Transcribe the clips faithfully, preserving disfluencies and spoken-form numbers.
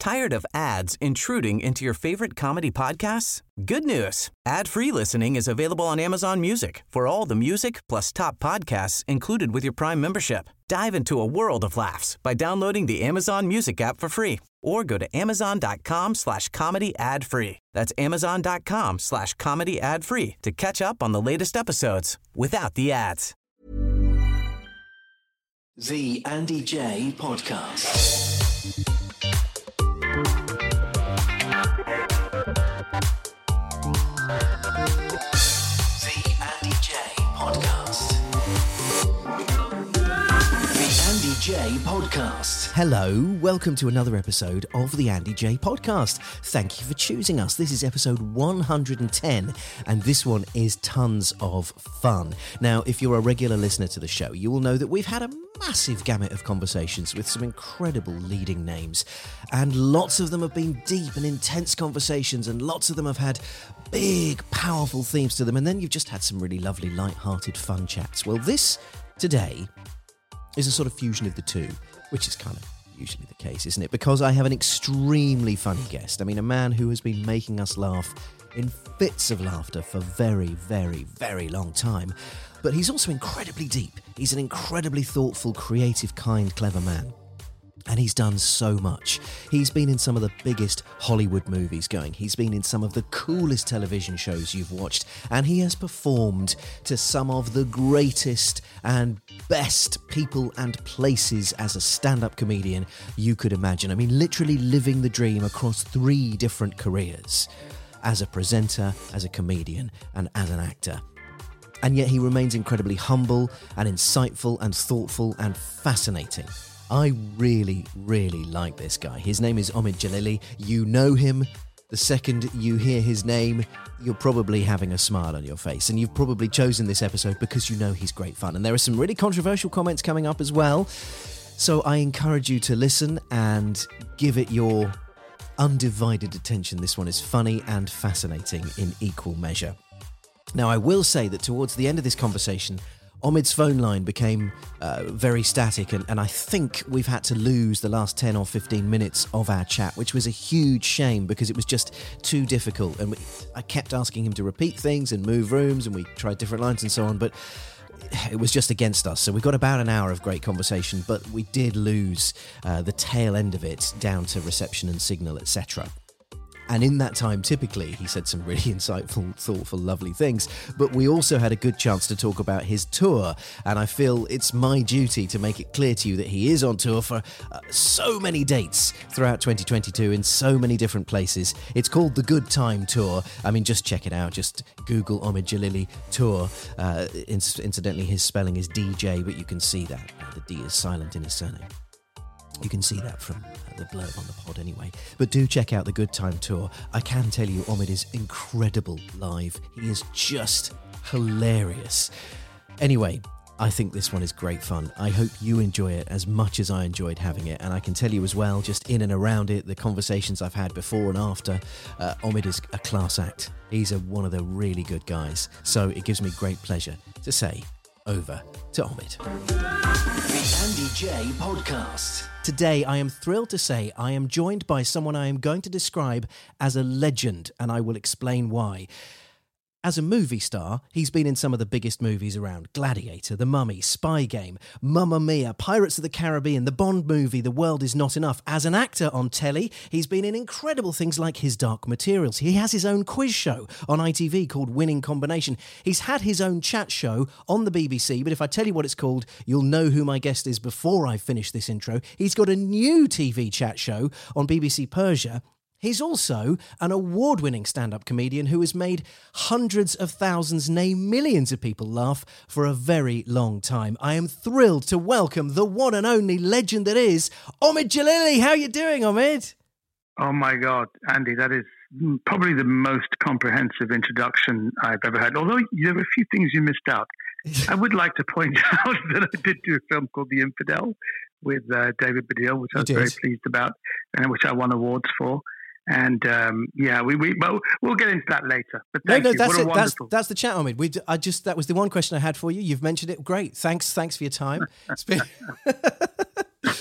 Tired of ads intruding into your favorite comedy podcasts? Good news. Ad-free listening is available on Amazon Music for all the music plus top podcasts included with your Prime membership. Dive into a world of laughs by downloading the Amazon Music app for free or go to amazon.com slash comedy ad free. That's amazon.com slash comedy ad free to catch up on the latest episodes without the ads. The Andy J Podcast. The Andy J Podcast. The Andy J Podcast. Hello, welcome to another episode of the Andy J Podcast. Thank you for choosing us. This is episode one hundred ten, and this one is tons of fun. Now, if you're a regular listener to the show, you will know that we've had a massive gamut of conversations with some incredible leading names, and lots of them have been deep and intense conversations, and lots of them have had big, powerful themes to them, and then you've just had some really lovely, light-hearted, fun chats. Well, this today is a sort of fusion of the two, which is kind of usually the case, isn't it? Because I have an extremely funny guest. I mean, a man who has been making us laugh in fits of laughter for very, very, very long time. But he's also incredibly deep. He's an incredibly thoughtful, creative, kind, clever man. And he's done so much. He's been in some of the biggest Hollywood movies going. He's been in some of the coolest television shows you've watched. And he has performed to some of the greatest and best people and places as a stand-up comedian you could imagine. I mean, literally living the dream across three different careers. As a presenter, as a comedian, and as an actor. And yet he remains incredibly humble and insightful and thoughtful and fascinating. I really, really like this guy. His name is Omid Djalili. You know him. The second you hear his name, you're probably having a smile on your face. And you've probably chosen this episode because you know he's great fun. And there are some really controversial comments coming up as well. So I encourage you to listen and give it your undivided attention. This one is funny and fascinating in equal measure. Now, I will say that towards the end of this conversation, Omid's phone line became uh, very static, and, and I think we've had to lose the last ten or fifteen minutes of our chat, which was a huge shame because it was just too difficult. And we, I kept asking him to repeat things and move rooms, and we tried different lines and so on, but it was just against us. So we got about an hour of great conversation, but we did lose uh, the tail end of it down to reception and signal, et cetera. And in that time, typically, he said some really insightful, thoughtful, lovely things. But we also had a good chance to talk about his tour. And I feel it's my duty to make it clear to you that he is on tour for uh, so many dates throughout twenty twenty-two in so many different places. It's called the Good Time Tour. I mean, just check it out. Just Google Omid Djalili Tour. Uh, inc- incidentally, his spelling is D J, but you can see that. The D is silent in his surname. You can see that from the blurb on the pod anyway. But do check out the Good Time Tour. I can tell you, Omid is incredible live. He is just hilarious. Anyway, I think this one is great fun. I hope you enjoy it as much as I enjoyed having it. And I can tell you as well, just in and around it, the conversations I've had before and after, uh, Omid is a class act. He's a, one of the really good guys. So it gives me great pleasure to say over to Omid. The Andy J Podcast. Today, I am thrilled to say I am joined by someone I am going to describe as a legend, and I will explain why. As a movie star, he's been in some of the biggest movies around. Gladiator, The Mummy, Spy Game, Mamma Mia, Pirates of the Caribbean, the Bond movie, The World Is Not Enough. As an actor on telly, he's been in incredible things like His Dark Materials. He has his own quiz show on I T V called Winning Combination. He's had his own chat show on the B B C, but if I tell you what it's called, you'll know who my guest is before I finish this intro. He's got a new T V chat show on B B C Persia. He's also an award-winning stand-up comedian who has made hundreds of thousands, nay, millions of people laugh for a very long time. I am thrilled to welcome the one and only legend that is Omid Djalili. How are you doing, Omid? Oh, my God, Andy, that is probably the most comprehensive introduction I've ever had, although there were a few things you missed out. I would like to point out that I did do a film called The Infidel with uh, David Baddiel, which I was very pleased about, and which I won awards for. And um, yeah, we we well, we'll get into that later. But thank no, no, you. that's what a it. Wonderful... That's that's the chat, Omid. We I just that was the one question I had for you. You've mentioned it. Great. Thanks. Thanks for your time. It's been...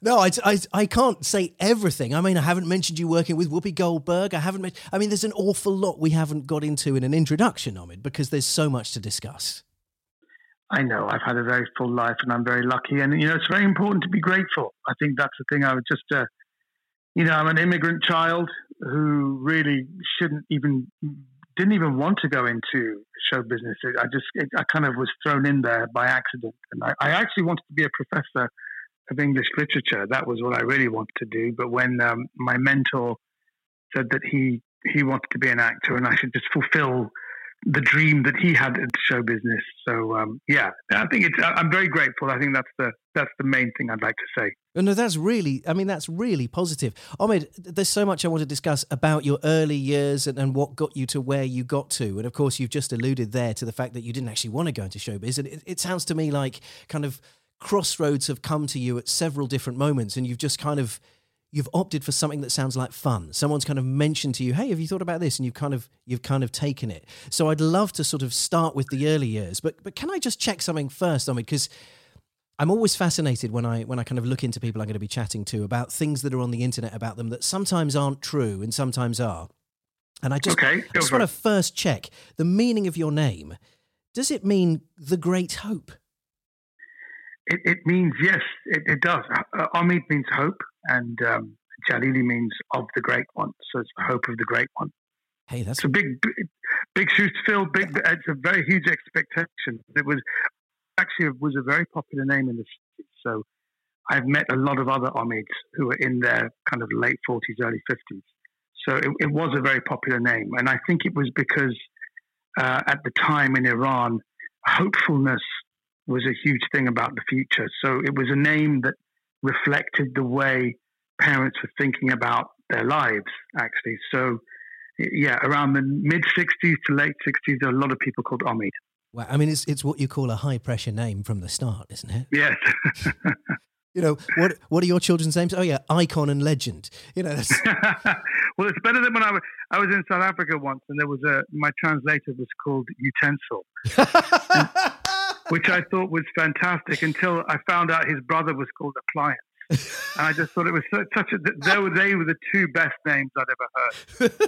No, I, I, I can't say everything. I mean, I haven't mentioned you working with Whoopi Goldberg. I haven't. Men- I mean, there's an awful lot we haven't got into in an introduction, Omid, because there's so much to discuss. I know I've had a very full life, and I'm very lucky. And you know, it's very important to be grateful. I think that's the thing. I would just, uh, you know, I'm an immigrant child who really shouldn't even, didn't even want to go into show business. I just, it, I kind of was thrown in there by accident, and I, I actually wanted to be a professor of English literature. That was what I really wanted to do. But when um, my mentor said that he he wanted to be an actor and I should just fulfill the dream that he had in show business. So um, yeah, I think it's. I'm very grateful. I think that's the that's the main thing I'd like to say. No, that's really. I mean, that's really positive. Omid, there's so much I want to discuss about your early years and, and what got you to where you got to. And of course, you've just alluded there to the fact that you didn't actually want to go into showbiz. And it, it sounds to me like kind of crossroads have come to you at several different moments, and you've just kind of you've opted for something that sounds like fun. Someone's kind of mentioned to you, "Hey, have you thought about this?" And you've kind of you've kind of taken it. So I'd love to sort of start with the early years, but but can I just check something first, Omid? Because I'm always fascinated when I when I kind of look into people I'm going to be chatting to about things that are on the internet about them that sometimes aren't true and sometimes are. And I just, okay, I just want to first check the meaning of your name. Does it mean the Great Hope? It, it means, yes, it, it does. Uh, Omid means hope, and um, Jalili means of the Great One. So it's the hope of the Great One. Hey, that's it's a big, big, big shoes to fill. Big, it's a very huge expectation. It was actually it was a very popular name in the city. So I've met a lot of other Omids who are in their kind of late forties, early fifties. So it, it was a very popular name, and I think it was because uh, at the time in Iran, hopefulness was a huge thing about the future. So it was a name that reflected the way parents were thinking about their lives, actually. So, yeah, around the mid-sixties to late sixties, there are a lot of people called Omid. Well, I mean, it's it's what you call a high-pressure name from the start, isn't it? Yes. You know, what what are your children's names? Oh, yeah, Icon and Legend. You know, that's... Well, it's better than when I was, I was in South Africa once, and there was a, my translator was called Utensil. Which I thought was fantastic until I found out his brother was called Appliance. And I just thought it was such, such a, they were, they were the two best names I'd ever heard.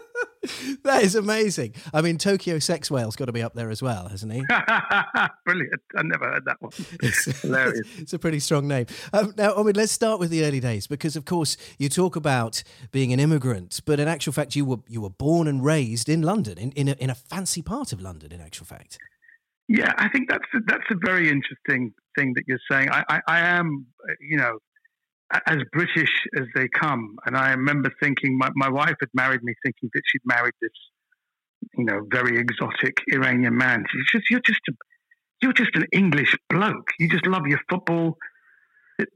That is amazing. I mean, Tokyo Sex Whale's got to be up there as well, hasn't he? Brilliant. I never heard that one. It's hilarious. It's a pretty strong name. Um, now, I mean, let's start with the early days, because, of course, you talk about being an immigrant, but in actual fact, you were you were born and raised in London, in, in, a, in a fancy part of London, in actual fact. Yeah, I think that's a, that's a very interesting thing that you're saying. I, I, I am, you know, as British as they come. And I remember thinking, my, my wife had married me thinking that she'd married this, you know, very exotic Iranian man. She's just, you're just, a, you're just an English bloke. You just love your football. It,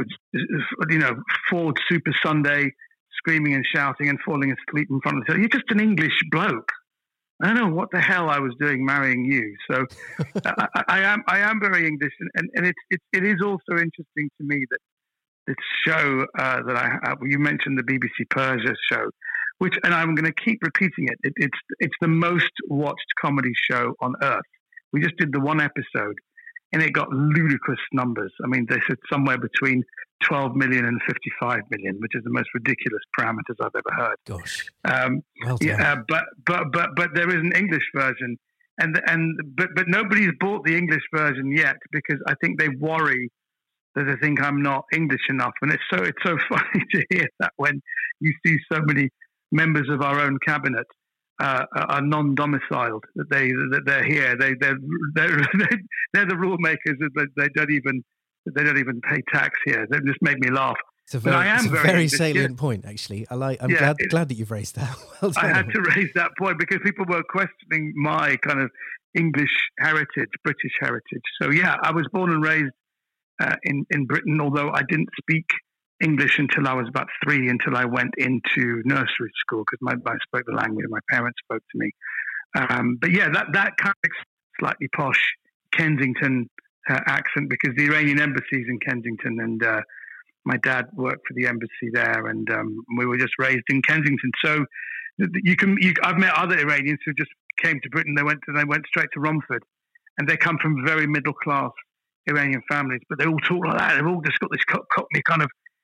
you know, Ford Super Sunday, screaming and shouting and falling asleep in front of the. You're just an English bloke. I don't know what the hell I was doing marrying you. So I, I am I am very English, and, and, and it, it it is also interesting to me that this show uh, that I have, you mentioned the B B C Persia show, which, and I'm going to keep repeating it, it. It's it's the most watched comedy show on earth. We just did the one episode, and it got ludicrous numbers. I mean, they said somewhere between twelve million and fifty-five million, which is the most ridiculous parameters I've ever heard. Gosh. Um, well done. yeah, but but but but there is an English version, and and but but nobody's bought the English version yet, because I think they worry that they think I'm not English enough. And it's so it's so funny to hear that when you see so many members of our own cabinet uh, are non-domiciled, that they that they're here. They they're they're, they're the rule makers. They, they don't even. They don't even pay tax here. That just made me laugh. It's a very, I am it's a very, very English, salient yeah. point, actually. I like. I'm yeah, glad it, glad that you've raised that. Well done. I had to raise that point because people were questioning my kind of English heritage, British heritage. So yeah, I was born and raised uh, in in Britain, although I didn't speak English until I was about three, until I went into nursery school, because my I spoke the language, my parents spoke to me. Um, but yeah, that that kind of slightly posh Kensington Uh, accent, because the Iranian embassy is in Kensington, and uh, my dad worked for the embassy there, and um, we were just raised in Kensington. So you can, you, I've met other Iranians who just came to Britain. They went to, they went straight to Romford, and they come from very middle class Iranian families, but they all talk like that. They've all just got this Cockney kind of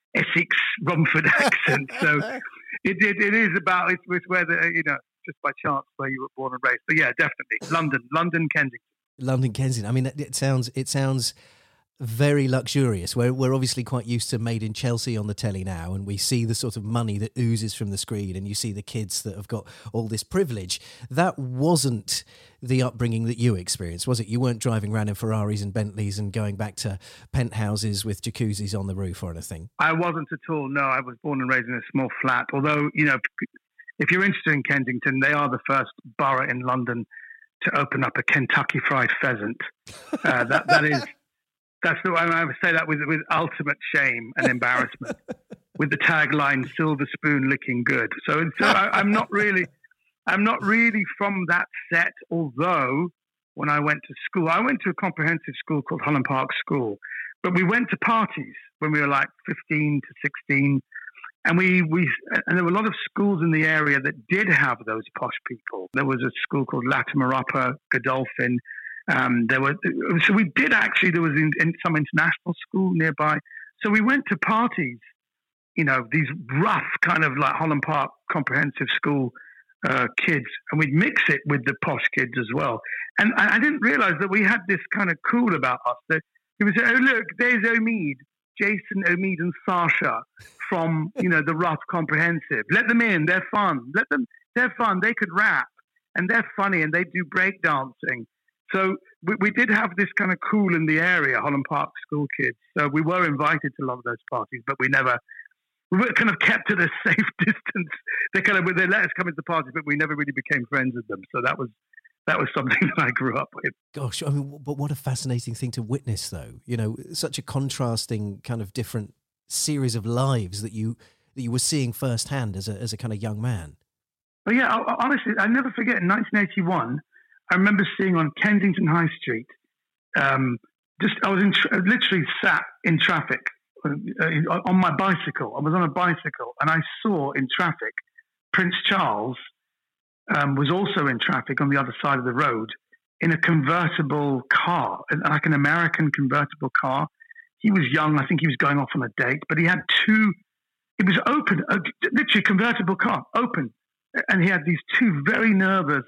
Essex, Romford accent. So it, it it is about it's, it's where the you know just by chance where you were born and raised. But yeah, definitely London, London, Kensington. London, Kensington. I mean, it sounds it sounds very luxurious. We're we're obviously quite used to Made in Chelsea on the telly now, and we see the sort of money that oozes from the screen, and you see the kids that have got all this privilege. That wasn't the upbringing that you experienced, was it? You weren't driving around in Ferraris and Bentleys and going back to penthouses with jacuzzis on the roof or anything. I wasn't at all. No, I was born and raised in a small flat. Although, you know, if you're interested in Kensington, they are the first borough in London to open up a Kentucky Fried Pheasant. Uh, that that is. That's the way I would say that with with ultimate shame and embarrassment, with the tagline "Silver Spoon Licking Good." So, so I, I'm not really, I'm not really from that set. Although when I went to school, I went to a comprehensive school called Holland Park School, but we went to parties when we were like fifteen to sixteen, and we we and there were a lot of schools in the area that did have those posh people. There was a school called Latimer Upper, Godolphin. Um, there were, so we did actually, there was in, in some international school nearby. So we went to parties, you know, these rough kind of like Holland Park comprehensive school uh, kids, and we'd mix it with the posh kids as well. And I, I didn't realize that we had this kind of cool about us. That it was, oh, look, there's Omid, Jason, Omid and Sasha from, you know, the rough comprehensive. Let them in. They're fun. Let them, they're fun. They could rap and they're funny and they do break dancing. So we, we did have this kind of cool in the area, Holland Park school kids. So we were invited to a lot of those parties, but we never, we were kind of kept at a safe distance. They kind of, they let us come into the parties, but we never really became friends with them. So that was, that was something that I grew up with. Gosh, I mean, but what a fascinating thing to witness though. You know, such a contrasting kind of different series of lives that you, that you were seeing firsthand as a, as a kind of young man. But yeah, honestly, I never forget in nineteen eighty-one, I remember seeing on Kensington High Street, um, just I was in tra- literally sat in traffic uh, on my bicycle. I was on a bicycle and I saw in traffic Prince Charles um, was also in traffic on the other side of the road in a convertible car, like an American convertible car. He was young. I think he was going off on a date, but he had two, it was open, uh, literally convertible car, open. And he had these two very nervous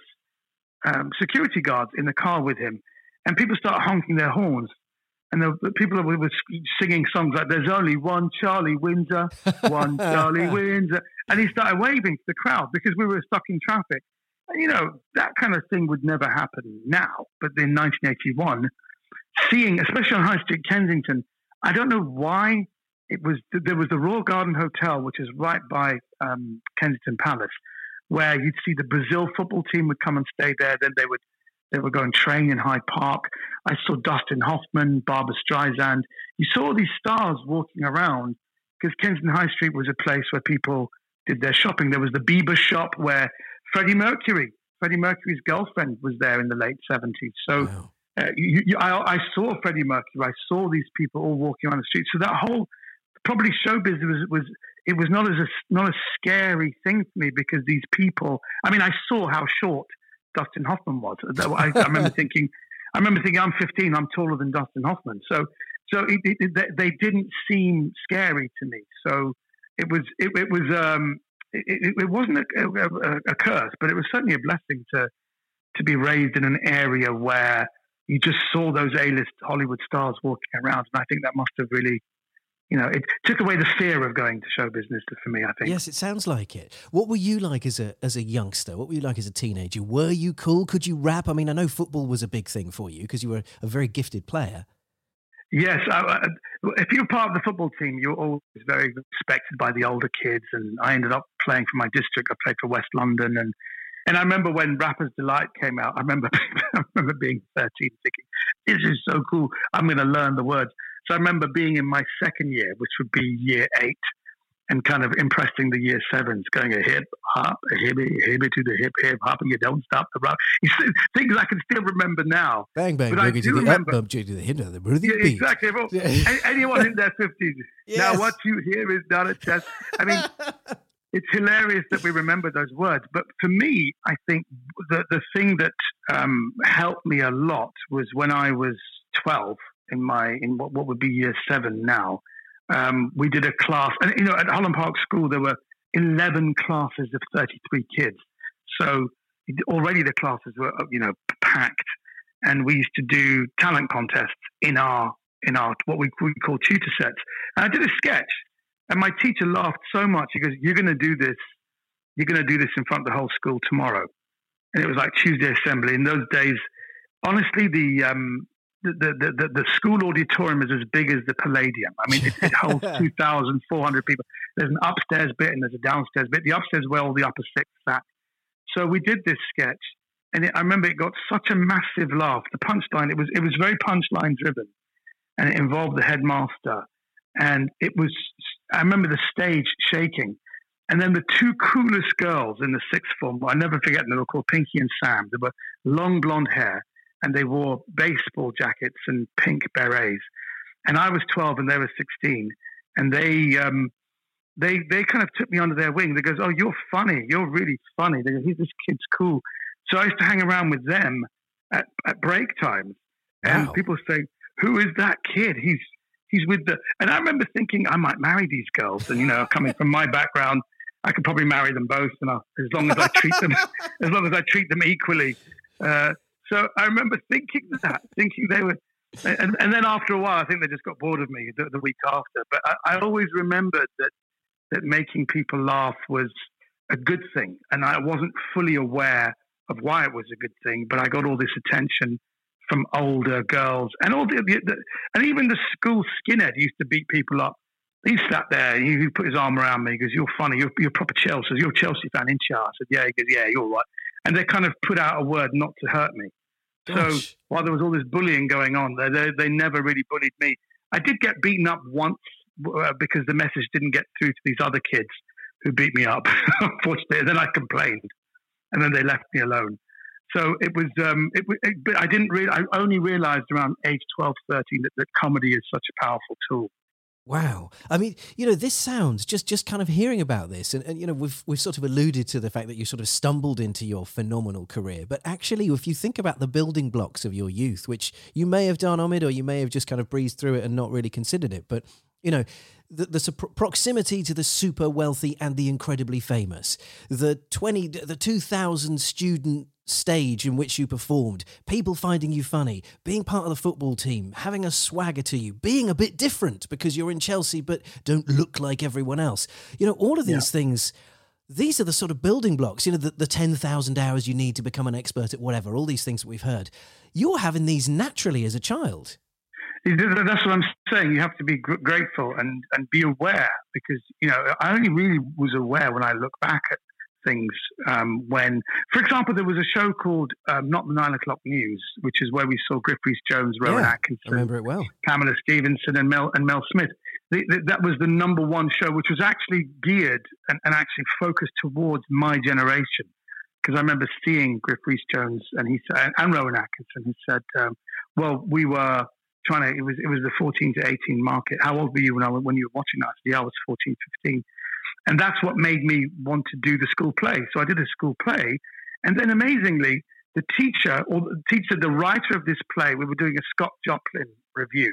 Um, security guards in the car with him, and people start honking their horns, and the, the people were, were singing songs like "There's only one Charlie Windsor, one Charlie Windsor," and he started waving to the crowd because we were stuck in traffic. And, you know, that kind of thing would never happen now, but in nineteen eighty-one, seeing, especially on High Street, Kensington, I don't know why it was. There was the Royal Garden Hotel, which is right by um, Kensington Palace, where you'd see the Brazil football team would come and stay there. Then they would they would go and train in Hyde Park. I saw Dustin Hoffman, Barbra Streisand. You saw all these stars walking around because Kensington High Street was a place where people did their shopping. There was the Bieber shop where Freddie Mercury, Freddie Mercury's girlfriend was there in the late seventies. So wow. uh, you, you, I, I saw Freddie Mercury. I saw these people all walking around the street. So that whole probably showbiz was was it was not as a, not a scary thing for me because these people. I mean, I saw how short Dustin Hoffman was. I, I remember thinking, I remember thinking, I'm fifteen, I'm taller than Dustin Hoffman. So, so it, it, it, they didn't seem scary to me. So it was, it, it was, um, it, it wasn't a, a, a curse, but it was certainly a blessing to to be raised in an area where you just saw those A-list Hollywood stars walking around, and I think that must have really. You know, it took away the fear of going to show business for me, I think. Yes, it sounds like it. What were you like as a as a youngster? What were you like as a teenager? Were you cool? Could you rap? I mean, I know football was a big thing for you because you were a very gifted player. Yes. I, if you were part of the football team, you were always very respected by the older kids. And I ended up playing for my district. I played for West London. And, and I remember when Rapper's Delight came out, I remember, I remember being thirteen thinking, this is so cool. I'm going to learn the words. So I remember being in my second year, which would be year eight, and kind of impressing the year sevens, going a hip hop, a hippie, a hippie to the hip, hip hop, and you don't stop the rock. Things I can still remember now. Bang, bang, but boogie to the up, bump, to the hip, to the rhythm yeah, beat. Exactly. Well, anyone in their fifties. Yes. Now what you hear is not a test. I mean, it's hilarious that we remember those words. But for me, I think the, the thing that um, helped me a lot was when I was twelve, in my in what, what would be year seven now. Um, we did a class, and you know, at Holland Park School there were eleven classes of thirty-three kids. So already the classes were, you know, packed, and we used to do talent contests in our in our what we, we call tutor sets. And I did a sketch, and my teacher laughed so much. He goes, "You're going to do this. You're going to do this in front of the whole school tomorrow." And it was like Tuesday assembly. In those days, honestly, the um, the, the, the, the school auditorium is as big as the Palladium. I mean, it, it holds two thousand four hundred people. There's an upstairs bit and there's a downstairs bit. The upstairs where all the upper six sat. So we did this sketch, and it, I remember it got such a massive laugh. The punchline, it was it was very punchline driven, and it involved the headmaster. And it was, I remember the stage shaking. And then the two coolest girls in the sixth form, I never forget them, they were called Pinky and Sam. They were long blonde hair, and they wore baseball jackets and pink berets. And I was twelve and they were sixteen. And they um, they they kind of took me under their wing. They goes, "Oh, you're funny. You're really funny." They go, "This kid's cool." So I used to hang around with them at, at break times. And Wow. people say, "Who is that kid? He's he's with the..." And I remember thinking I might marry these girls. And, you know, coming from my background, I could probably marry them both, and I'll, as long as I treat them, as long as I treat them equally. Uh, so I remember thinking that, thinking they were, and, and then after a while, I think they just got bored of me the, the week after. But I, I always remembered that that making people laugh was a good thing, and I wasn't fully aware of why it was a good thing. But I got all this attention from older girls, and all the, the, the and even the school skinhead used to beat people up. He sat there, he, he put his arm around me. He goes, "You're funny, you're, you're proper Chelsea. You're a Chelsea fan, ain't you?" I said, "Yeah." He goes, "Yeah, you're right." And they kind of put out a word not to hurt me. Gosh. So while there was all this bullying going on, they, they, they never really bullied me. I did get beaten up once uh, because the message didn't get through to these other kids who beat me up, unfortunately. And then I complained, and then they left me alone. So it was, um, it, it, but I didn't really, I only realized around age twelve, thirteen that, that comedy is such a powerful tool. Wow. I mean, you know, this sounds just just kind of hearing about this. And, and, you know, we've we've sort of alluded to the fact that you sort of stumbled into your phenomenal career. But actually, if you think about the building blocks of your youth, which you may have done, Omid, or you may have just kind of breezed through it and not really considered it. But, you know, the, the proximity to the super wealthy and the incredibly famous, the twenty, the two thousand student stage in which you performed, people finding you funny, being part of the football team, having a swagger to you, being a bit different because you're in Chelsea but don't look like everyone else. You know, all of these yeah. things, these are the sort of building blocks, you know, the, the ten thousand hours you need to become an expert at whatever, all these things that we've heard. You're having these naturally as a child. That's what I'm saying. You have to be gr- grateful and, and be aware, because, you know, I only really was aware when I look back at things um, when, for example, there was a show called um, Not the Nine O'Clock News, which is where we saw Griff Rhys-Jones, Rowan yeah, Atkinson, I remember it well. Pamela Stevenson, and Mel and Mel Smith. The, the, that was the number one show, which was actually geared and, and actually focused towards my generation. Because I remember seeing Griff Rhys-Jones and he said, and Rowan Atkinson, who said, um, "Well, we were trying to. It was it was the fourteen to eighteen market. How old were you when I when you were watching that?" I said, "Yeah, I was fourteen, fifteen." And that's what made me want to do the school play. So I did a school play. And then amazingly, the teacher, or the teacher, the writer of this play, we were doing a Scott Joplin review.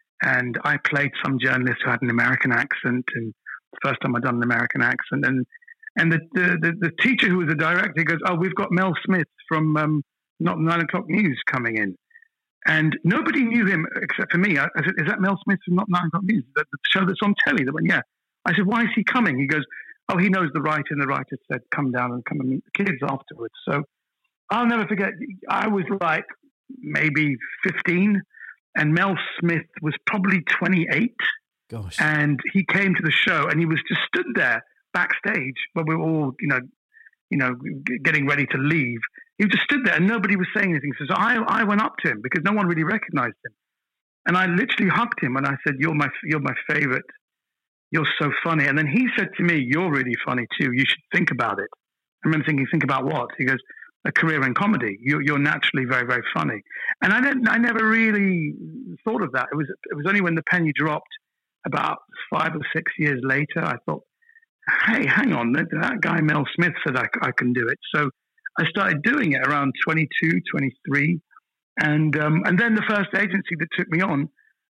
And I played some journalist who had an American accent. And the first time I'd done an American accent. And and the, the, the, the teacher who was the director goes, "Oh, we've got Mel Smith from um, Not Nine O'Clock News coming in." And nobody knew him except for me. I, I said, "Is that Mel Smith from Not Nine O'Clock News? The, the show that's on telly?" They went, "Yeah." I said, "Why is he coming?" He goes, "Oh, he knows the writer, and the writer said, come down and come and meet the kids afterwards." So I'll never forget, I was like maybe fifteen, and Mel Smith was probably twenty-eight. Gosh. And he came to the show, and he was just stood there backstage when we were all, you know, you know, getting ready to leave. He just stood there, and nobody was saying anything. So I, I went up to him because no one really recognized him. And I literally hugged him, and I said, you're my, you're my favorite. You're so funny. And then he said to me, "You're really funny too. You should think about it." I remember thinking, "Think about what?" He goes, "A career in comedy. You're, you're naturally very, very funny." And I didn't, I never really thought of that. It was, it was only when the penny dropped about five or six years later, I thought, hey, hang on, that, that guy Mel Smith said I, I can do it. So I started doing it around twenty-two, twenty-three. And, um, and then the first agency that took me on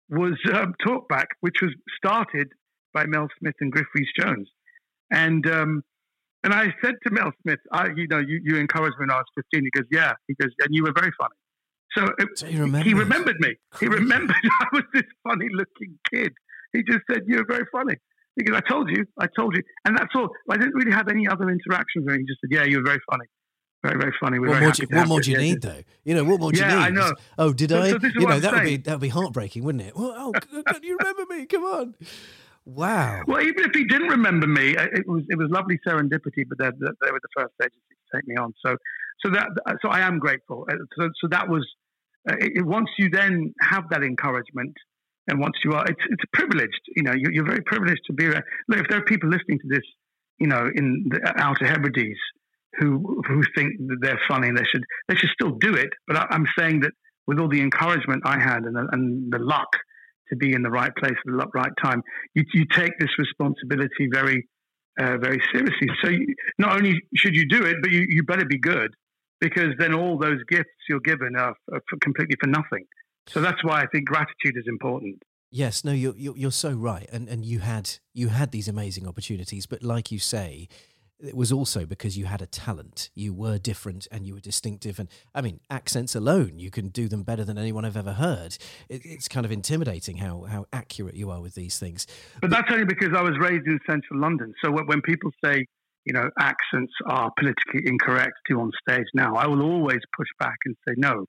was um, Talkback, which was started by Mel Smith and Griff Rhys-Jones. And um, and I said to Mel Smith, I, you know, you, you encouraged me when I was fifteen. He goes, yeah. He goes, and you were very funny. So, it, So he remembered. he remembered me. He Crazy. remembered I was this funny-looking kid. He just said, you were very funny. He goes, I told you, I told you. And that's all. I didn't really have any other interactions with him. He just said, yeah, you were very funny. Very, very funny. We're What very more, happy do, to what have more you. do you Yeah, need, though? You know, what more do you Yeah, need? I know. Oh, did So- I? so this is you what know, I'm that would be saying. that would be heartbreaking, wouldn't it? Well, oh, can you remember me? Come on. Wow. Well, even if he didn't remember me, it was it was lovely serendipity. But they, they were the first agency to take me on. So so that so I am grateful. Uh, So so that was uh, it, once you then have that encouragement, and once you are, it's it's privileged. You know, you're, you're very privileged to be. A, look, if there are people listening to this, you know, in the Outer Hebrides who who think that they're funny, they should they should still do it. But I, I'm saying that with all the encouragement I had and the, and the luck to be in the right place at the right time, you, you take this responsibility very, uh, very seriously. So you, not only should you do it, but you, you better be good, because then all those gifts you're given are, are for completely for nothing. So that's why I think gratitude is important. Yes, no, you're, you're you're so right, and and you had you had these amazing opportunities, but like you say, it was also because you had a talent. You were different and you were distinctive, and I mean, accents alone, you can do them better than anyone I've ever heard. It, it's kind of intimidating how how accurate you are with these things. But that's only because I was raised in central London. So when when people say, you know, accents are politically incorrect to do on stage now, I will always push back and say, no.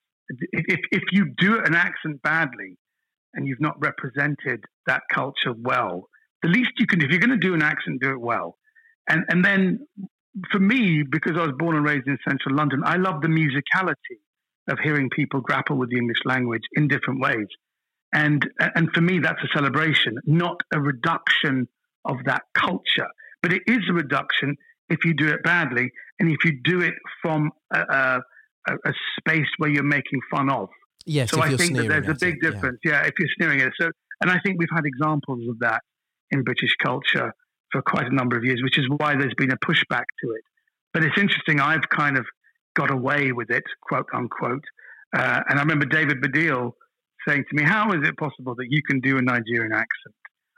If if you do an accent badly and you've not represented that culture well, the least you can do, if you're going to do an accent, do it well. And and then for me, because I was born and raised in central London, I love the musicality of hearing people grapple with the English language in different ways. And and for me, that's a celebration, not a reduction of that culture. But it is a reduction if you do it badly, and if you do it from a, a, a space where you're making fun of. Yes, So if I you're think that sneering there's a at big it, yeah. difference. Yeah. if you're sneering at it. So, and I think we've had examples of that in British culture for quite a number of years, which is why there's been a pushback to it. But it's interesting. I've kind of got away with it, quote unquote. Uh, and I remember David Baddiel saying to me, "How is it possible that you can do a Nigerian accent?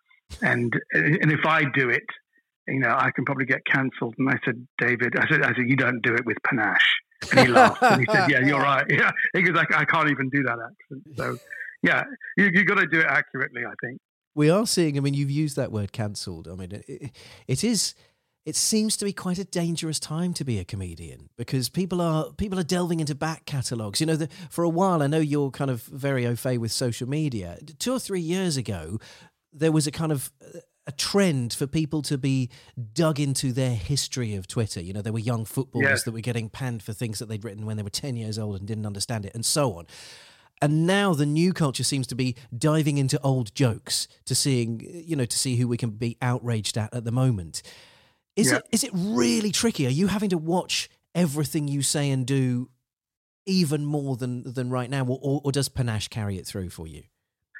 And and if I do it, you know, I can probably get cancelled." And I said, "David, I said, I said, you don't do it with panache." And he laughed and he said, "Yeah, you're right." Yeah, he goes, "I, I can't even do that accent." So, yeah, you you got to do it accurately, I think. We are seeing, I mean, you've used that word cancelled. I mean, it, it is, it seems to be quite a dangerous time to be a comedian, because people are people are delving into back catalogues. You know, the, for a while, I know you're kind of very au fait with social media. Two or three years ago, there was a kind of a trend for people to be dug into their history of Twitter. You know, there were young footballers Yes. that were getting panned for things that they'd written when they were ten years old and didn't understand it, and so on. And now the new culture seems to be diving into old jokes to seeing, you know, to see who we can be outraged at at the moment. Is Yeah. it is it really tricky? Are you having to watch everything you say and do even more than than right now, or, or does panache carry it through for you?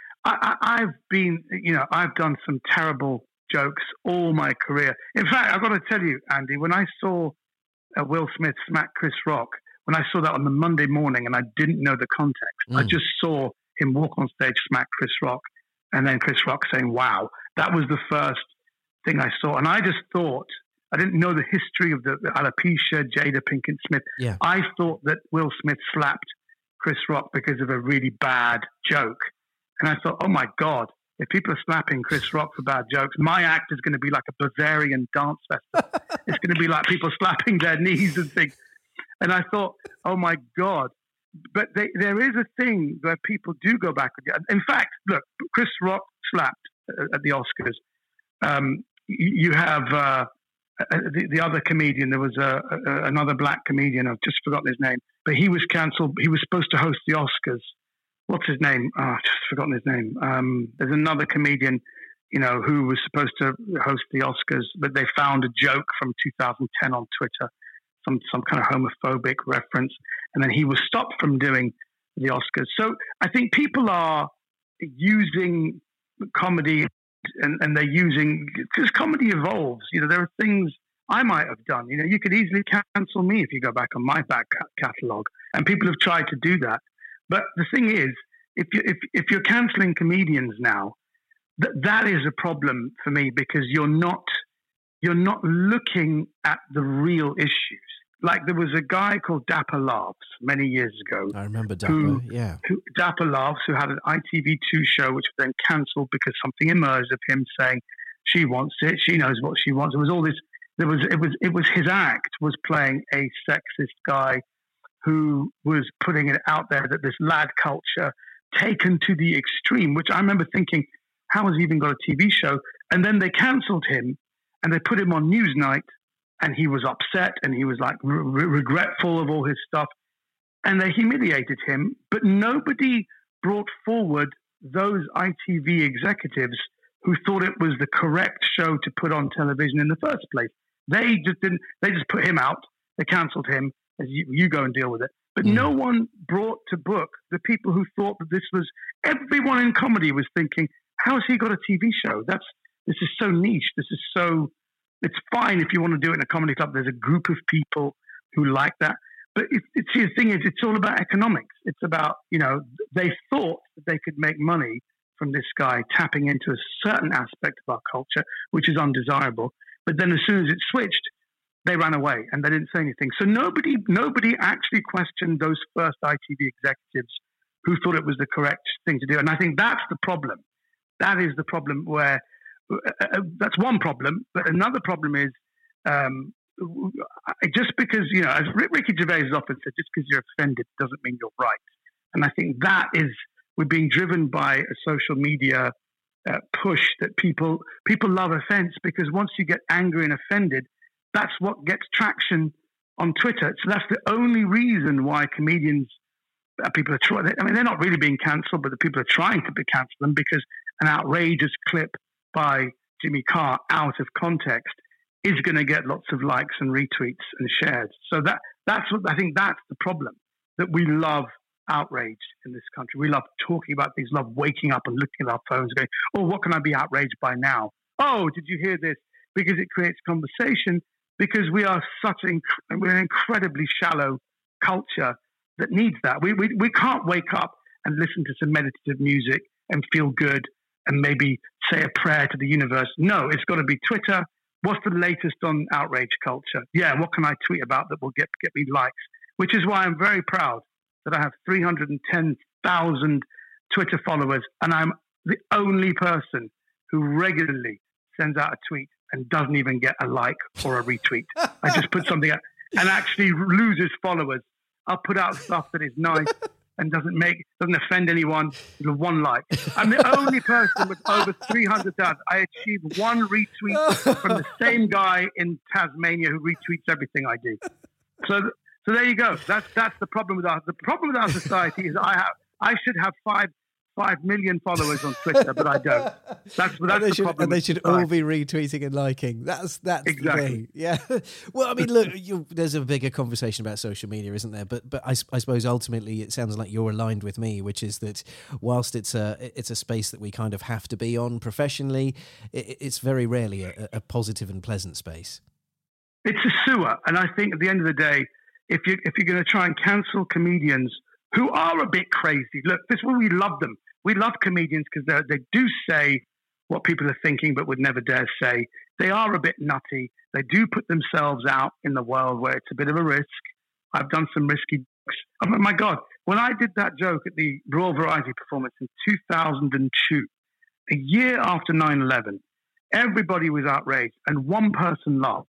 I, I, I've been, you know, I've done some terrible jokes all my career. In fact, I've got to tell you, Andy, when I saw uh, Will Smith smack Chris Rock, when I saw that on the Monday morning and I didn't know the context, I Mm. just saw him walk on stage, smack Chris Rock, and then Chris Rock saying, "Wow." That was the first thing I saw. And I just thought, I didn't know the history of the, the alopecia, Jada Pinkett Smith. Yeah. I thought that Will Smith slapped Chris Rock because of a really bad joke. And I thought, oh my God, if people are slapping Chris Rock for bad jokes, my act is going to be like a Bavarian dance festival. It's going to be like people slapping their knees and things. And I thought, oh my God. But they, there is a thing where people do go back. In fact, look, Chris Rock slapped at the Oscars. Um, you you have uh, the, the other comedian. There was a, a, another black comedian. I've just forgotten his name. But he was cancelled. He was supposed to host the Oscars. What's his name? Oh, I've just forgotten his name. Um, there's another comedian, you know, who was supposed to host the Oscars, but they found a joke from two thousand ten on Twitter, some some kind of homophobic reference, and then he was stopped from doing the Oscars. So I think people are using comedy, and, and they're using, because comedy evolves. You know, there are things I might have done. You know, you could easily cancel me if you go back on my back catalogue, and people have tried to do that. But the thing is, if you if if you're cancelling comedians now, th- that is a problem for me because you're not you're not looking at the real issues. Like there was a guy called Dapper Laughs many years ago. I remember Dapper, who, yeah. Who, Dapper Laughs, who had an I T V two show, which was then cancelled because something emerged of him saying she wants it, she knows what she wants. There was all this. There was it was it was his act was playing a sexist guy who was putting it out there that this lad culture taken to the extreme. Which I remember thinking, how has he even got a T V show? And then they cancelled him, and they put him on Newsnight. And he was upset and he was like re- regretful of all his stuff. And they humiliated him. But nobody brought forward those I T V executives who thought it was the correct show to put on television in the first place. They just didn't, they just put him out. They cancelled him. As you, you go and deal with it. But mm. no one brought to book the people who thought that this was, everyone in comedy was thinking, how has he got a T V show? That's, this is so niche. This is so, it's fine if you want to do it in a comedy club. There's a group of people who like that. But it, it, see, the thing is, it's all about economics. It's about, you know, they thought that they could make money from this guy tapping into a certain aspect of our culture, which is undesirable. But then as soon as it switched, they ran away and they didn't say anything. So nobody, nobody actually questioned those first I T V executives who thought it was the correct thing to do. And I think that's the problem. That is the problem where, Uh, that's one problem, but another problem is um, just because, you know, as Ricky Gervais has often said, just because you're offended doesn't mean you're right. And I think that is, we're being driven by a social media uh, push that people people love offense because once you get angry and offended, that's what gets traction on Twitter. So that's the only reason why comedians, uh, people are trying, I mean, they're not really being cancelled, but the people are trying to be cancel them because an outrageous clip by Jimmy Carr out of context is going to get lots of likes and retweets and shares. So that that's what I think that's the problem, that we love outrage in this country. We love talking about things, love waking up and looking at our phones going, oh, what can I be outraged by now? Oh, did you hear this? Because it creates conversation, because we are such an, we're an incredibly shallow culture that needs that. We, we, we can't wake up and listen to some meditative music and feel good and maybe say a prayer to the universe. No, it's got to be Twitter. What's the latest on outrage culture? Yeah, what can I tweet about that will get get me likes? Which is why I'm very proud that I have three hundred ten thousand Twitter followers, and I'm the only person who regularly sends out a tweet and doesn't even get a like or a retweet. I just put something out and actually loses followers. I'll put out stuff that is nice and doesn't make, doesn't offend anyone with one like. I'm the only person with over three hundred thousand. I achieved one retweet from the same guy in Tasmania who retweets everything I do. So, so there you go. That's that's the problem with our the problem with our society is I have I should have five five million followers on Twitter, but I don't. That's that's and the they should, problem. And they should all be retweeting and liking. That's that's exactly. the thing. Yeah. Well, I mean, look, you, there's a bigger conversation about social media, isn't there? But but I, I suppose ultimately it sounds like you're aligned with me, which is that whilst it's a it's a space that we kind of have to be on professionally, it, it's very rarely a, a positive and pleasant space. It's a sewer, and I think at the end of the day, if you if you're going to try and cancel comedians who are a bit crazy. Look, this is why we love them. We love comedians because they do say what people are thinking but would never dare say. They are a bit nutty. They do put themselves out in the world where it's a bit of a risk. I've done some risky jokes. Oh my God, when I did that joke at the Royal Variety performance in two thousand two, a year after nine eleven, everybody was outraged and one person laughed.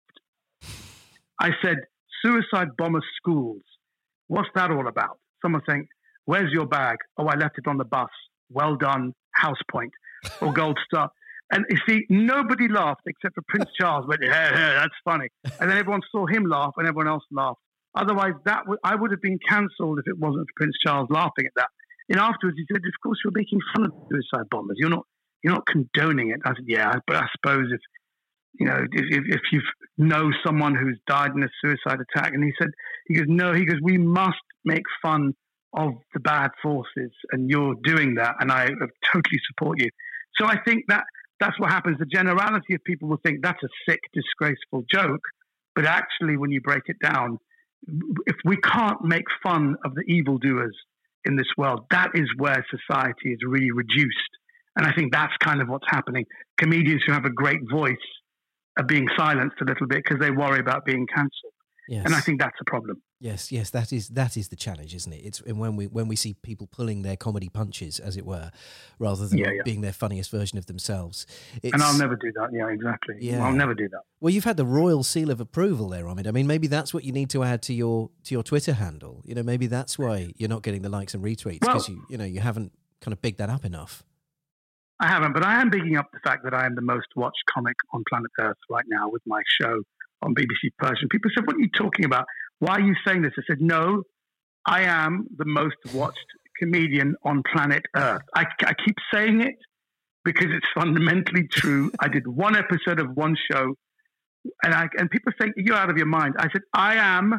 I said, suicide bomber schools. What's that all about? Someone saying, where's your bag? Oh, I left it on the bus. Well done, House Point or Gold Star. And you see, nobody laughed except for Prince Charles. Went, yeah, yeah, that's funny. And then everyone saw him laugh and everyone else laughed. Otherwise, that w- I would have been cancelled if it wasn't for Prince Charles laughing at that. And afterwards, he said, of course, you're making fun of suicide bombers. You're not you're not condoning it. I said, yeah, but I suppose if, you know, if, if, if you know someone who's died in a suicide attack. And he said, he goes, no, he goes, we must make fun of the bad forces, and you're doing that, and I totally support you. So I think that that's what happens. The generality of people will think that's a sick, disgraceful joke, but actually when you break it down, if we can't make fun of the evildoers, in this world, that is where society is really reduced. And I think that's kind of what's happening. Comedians who have a great voice are being silenced a little bit because they worry about being cancelled. Yes. And I think that's a problem. Yes, yes, that is that is the challenge, isn't it? It's and when we when we see people pulling their comedy punches, as it were, rather than Yeah, yeah. being their funniest version of themselves. It's, And I'll never do that. Yeah, exactly. Yeah. I'll never do that. Well, you've had the royal seal of approval there, Omid. I mean, maybe that's what you need to add to your to your Twitter handle. You know, maybe that's why you're not getting the likes and retweets because Well- you you know you haven't kind of bigged that up enough. I haven't, but I am bigging up the fact that I am the most watched comic on planet Earth right now with my show on B B C Persian. People said, "What are you talking about? Why are you saying this?" I said, "No, I am the most watched comedian on planet Earth." I, I keep saying it because it's fundamentally true. I did one episode of one show, and I and people say, "You're out of your mind." I said, "I am.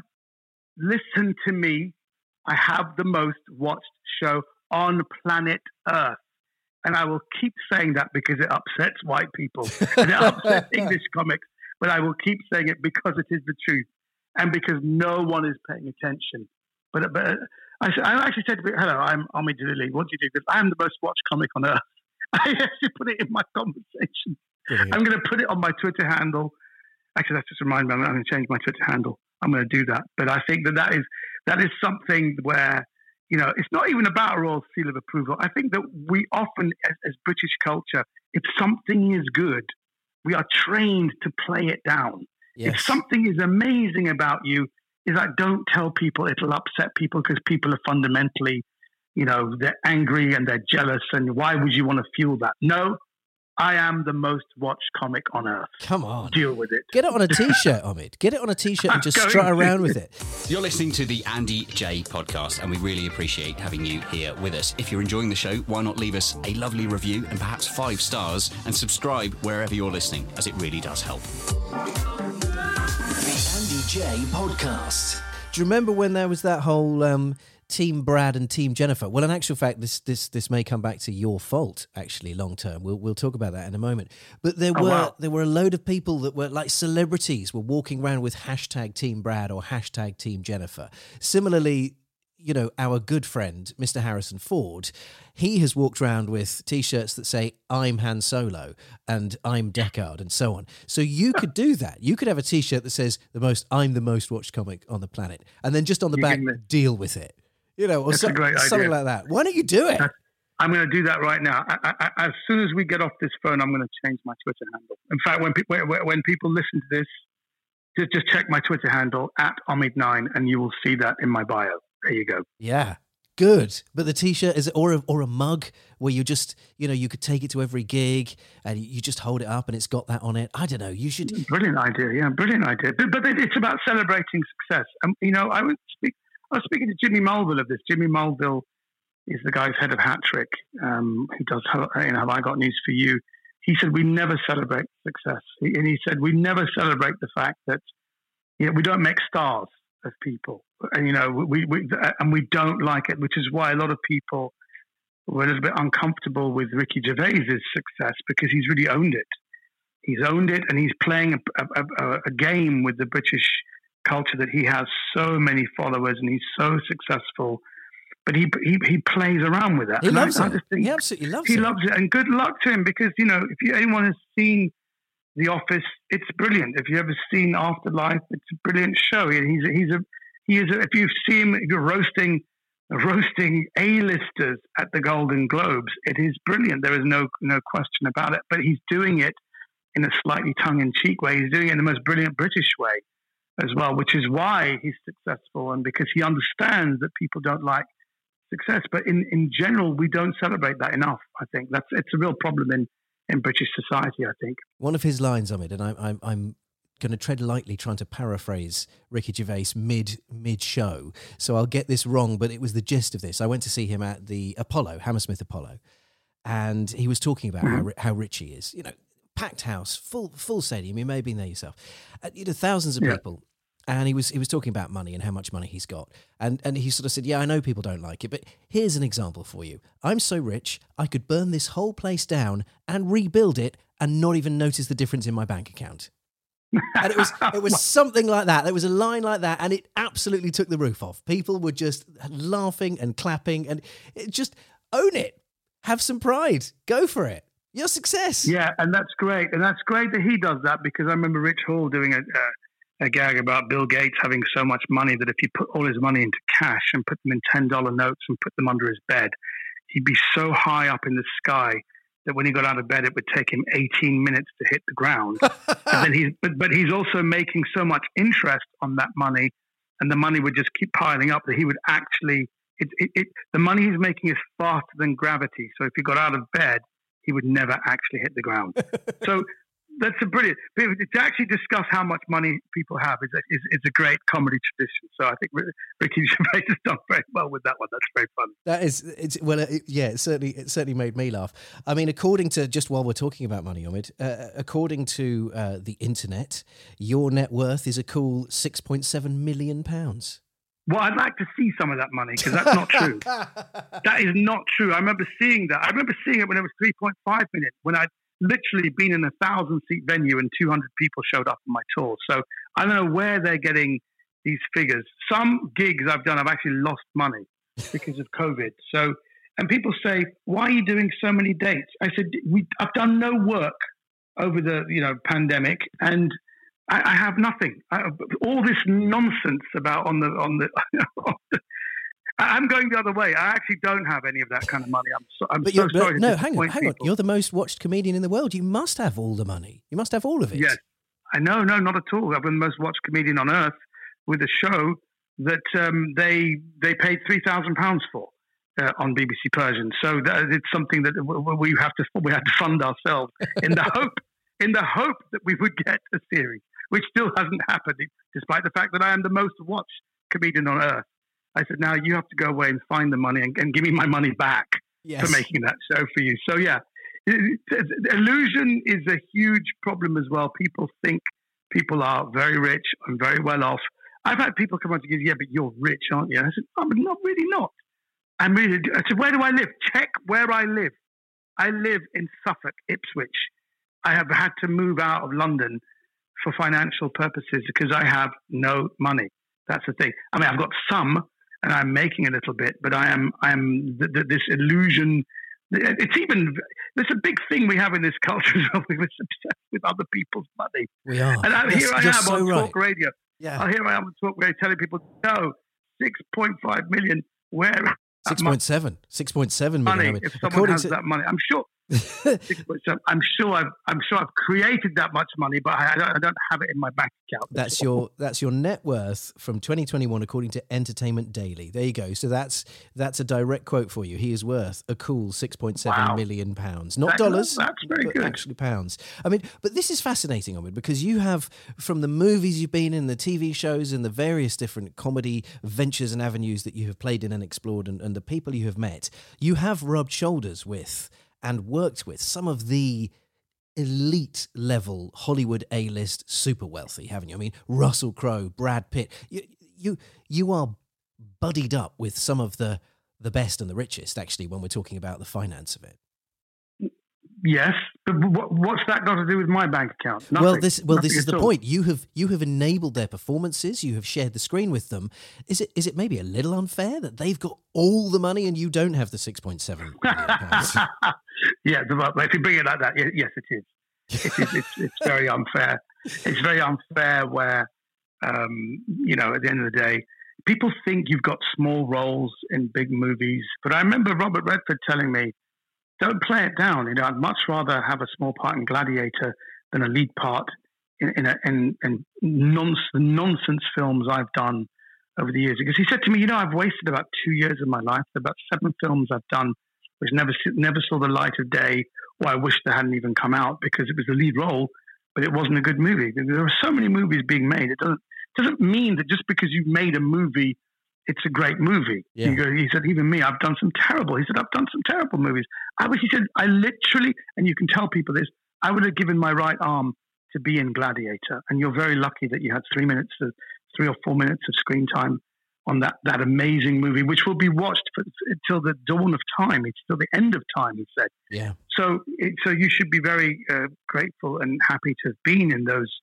Listen to me. I have the most watched show on planet Earth." And I will keep saying that because it upsets white people and it upsets English comics. But I will keep saying it because it is the truth and because no one is paying attention. But, but I, I actually said to me, "Hello, I'm Omid Jalili. What do you do?" Because I'm the most watched comic on earth. I actually put it in my conversation. Brilliant. I'm going to put it on my Twitter handle. Actually, that's just a reminder me. I'm going to change my Twitter handle. I'm going to do that. But I think that that is, that is something where, you know, it's not even about a royal seal of approval. I think that we often, as, as British culture, if something is good, we are trained to play it down. Yes. If something is amazing about you, is like, don't tell people, it'll upset people because people are fundamentally, you know, they're angry and they're jealous. And why would you want to fuel that? No, I am the most watched comic on earth. Come on. Deal with it. Get it on a T-shirt, Omid. Get it on a T-shirt and I'm just going strut to. around with it. You're listening to the Andy J podcast, and we really appreciate having you here with us. If you're enjoying the show, why not leave us a lovely review and perhaps five stars, and subscribe wherever you're listening, as it really does help. The Andy J Podcast. Do you remember when there was that whole um, Team Brad and Team Jennifer? Well, in actual fact, this this this may come back to your fault, actually, long term. We'll we'll talk about that in a moment. But there Oh, were wow. there were a load of people that were like celebrities were walking around with hashtag Team Brad or hashtag Team Jennifer. Similarly, you know, our good friend, Mister Harrison Ford, he has walked around with T-shirts that say, "I'm Han Solo" and "I'm Deckard" and so on. So you could do that. You could have a T-shirt that says, "The most, I'm the most watched comic on the planet," and then just on the You back, give me- deal with it. You know, or That's a so- great something idea. like that. Why don't you do it? I'm going to do that right now. I, I, as soon as we get off this phone, I'm going to change my Twitter handle. In fact, when, pe- when, when people listen to this, just, just check my Twitter handle at Omid nine and you will see that in my bio. There you go. Yeah. Good. But the T-shirt is or a, or a mug where you just, you know, you could take it to every gig and you just hold it up and it's got that on it. I don't know. You should. Brilliant idea. Yeah, brilliant idea. But, but it's about celebrating success. And, you know, I, would speak, I was speaking to Jimmy Mulville of this. Jimmy Mulville is the guy who's head of Hat Trick, um, who does, you know, Have I Got News for You? He said, we never celebrate success. He, and he said, we never celebrate the fact that, you know, we don't make stars of people. And, you know, we, we, and we don't like it, which is why a lot of people were a little bit uncomfortable with Ricky Gervais's success because he's really owned it. He's owned it and he's playing a, a, a, a game with the British culture that he has so many followers and he's so successful. But he he, he plays around with that. He and loves I, I it. just think He absolutely loves he it. loves it. And good luck to him because, you know, if you, anyone has seen The Office, it's brilliant. If you've ever seen Afterlife, it's a brilliant show. He's a, he's a he is. A, if you see him, if you're roasting roasting A-listers at the Golden Globes, it is brilliant. There is no no question about it. But he's doing it in a slightly tongue-in-cheek way. He's doing it in the most brilliant British way as well, which is why he's successful and because he understands that people don't like success. But in, in general, we don't celebrate that enough. I think that's it's a real problem in, in British society. I think One of his lines, Omid, and I, I'm I'm going to tread lightly trying to paraphrase Ricky Gervais mid mid show, so I'll get this wrong, but it was the gist of this. I went to see him at the Apollo, Hammersmith Apollo, and he was talking about Mm-hmm. how ri- how rich he is. You know, packed house, full full stadium. You may have been there yourself. Uh, you know, thousands of Yeah. people. And he was he was talking about money and how much money he's got. And and he sort of said, yeah, I know people don't like it, but here's an example for you. I'm so rich, I could burn this whole place down and rebuild it and not even notice the difference in my bank account. And it was it was something like that. There was a line like that, and it absolutely took the roof off. People were just laughing and clapping, and it just own it. Have some pride. Go for it. Your success. Yeah, and that's great. And that's great that he does that, because I remember Rich Hall doing a, a, a gag about Bill Gates having so much money that if he put all his money into cash and put them in ten dollar notes and put them under his bed, he'd be so high up in the sky that when he got out of bed, it would take him eighteen minutes to hit the ground. But then he's, but, but he's also making so much interest on that money, and the money would just keep piling up that he would actually, it, it, it, the money he's making is faster than gravity. So if he got out of bed, he would never actually hit the ground. So that's a brilliant, to actually discuss how much money people have is a, is, is a great comedy tradition. So I think Ricky Gervais has done very well with that one. That's very fun. That is, it's well, it, yeah, it certainly, it certainly made me laugh. I mean, according to, just while we're talking about money, Omid, uh, according to uh, the internet, your net worth is a cool six point seven million pounds. Well, I'd like to see some of that money, because that's not true. That is not true. I remember seeing that. I remember seeing it when it was three point five million, when I'd literally been in a thousand seat venue and two hundred people showed up on my tour. So I don't know where they're getting these figures. Some gigs I've done, I've actually lost money because of COVID. So, and people say, why are you doing so many dates? I said, we, I've done no work over the, you know, pandemic, and I, I have nothing. I, all this nonsense about on the, on the, on the I'm going the other way. I actually don't have any of that kind of money. I'm so, I'm but so but sorry. No, to hang on, hang people. on. You're the most watched comedian in the world. You must have all the money. You must have all of it. Yes. I know, no, not at all. I've been the most watched comedian on earth with a show that um, they they paid three thousand pounds for uh, on B B C Persian. So that, it's something that we have to we had to fund ourselves in the hope in the hope that we would get a series, which still hasn't happened, despite the fact that I am the most watched comedian on earth. I said, now you have to go away and find the money and, and give me my money back yes. for making that show for you. So, yeah, it, it, illusion is a huge problem as well. People think people are very rich and very well off. I've had people come up to me, yeah, but you're rich, aren't you? And I said, I'm not really not. I'm really, I said, where do I live? Check where I live. I live in Suffolk, Ipswich. I have had to move out of London for financial purposes because I have no money. That's the thing. I mean, I've got some, and I'm making a little bit, but I am, I am th- th- this illusion. It's even, there's a big thing we have in this culture as well. We're obsessed with other people's money. We are. And I, here I am so on right. talk radio. Yeah. Oh, here I am on talk radio telling people, no, six point five million, where? six point seven. six point seven million. Money, I mean, if someone according has to... that money. I'm sure. I'm sure I've I'm sure I've created that much money, but I, I, don't, I don't have it in my bank account. That's your that's your net worth from twenty twenty-one, according to Entertainment Daily. There you go. So that's that's a direct quote for you. He is worth a cool six point seven wow. million pounds, not that, dollars. That's very but good. Actually, pounds. I mean, but this is fascinating, Omid, because you have, from the movies you've been in, the T V shows, and the various different comedy ventures and avenues that you have played in and explored, and, and the people you have met, you have rubbed shoulders with and worked with some of the elite level Hollywood A-list super wealthy, haven't you? I mean, Russell Crowe, Brad Pitt. You you you are buddied up with some of the the best and the richest, actually, when we're talking about the finance of it. Yes, but what's that got to do with my bank account? Nothing. Well, this well, Nothing this is the all. point. You have you have enabled their performances. You have shared the screen with them. Is it is it maybe a little unfair that they've got all the money and you don't have the six point seven million pounds? Yeah, if you bring it like that, yes, it is. It is it's, it's very unfair. It's very unfair where, um, you know, at the end of the day, people think you've got small roles in big movies. But I remember Robert Redford telling me, don't play it down. You know, I'd much rather have a small part in Gladiator than a lead part in, in, a, in, in nonsense, nonsense films I've done over the years. Because he said to me, you know, I've wasted about two years of my life, about seven films I've done which never never saw the light of day, or I wish they hadn't even come out because it was the lead role, but it wasn't a good movie. There are so many movies being made. It doesn't doesn't mean that just because you've made a movie, it's a great movie. Yeah. He, goes, he said, even me, I've done some terrible. He said, I've done some terrible movies. I was, he said, I literally, and you can tell people this, I would have given my right arm to be in Gladiator, and you're very lucky that you had three minutes, of, three or four minutes of screen time on that, that amazing movie, which will be watched for, until the dawn of time. It's till the end of time, he said. Yeah. So, it, so you should be very uh, grateful and happy to have been in those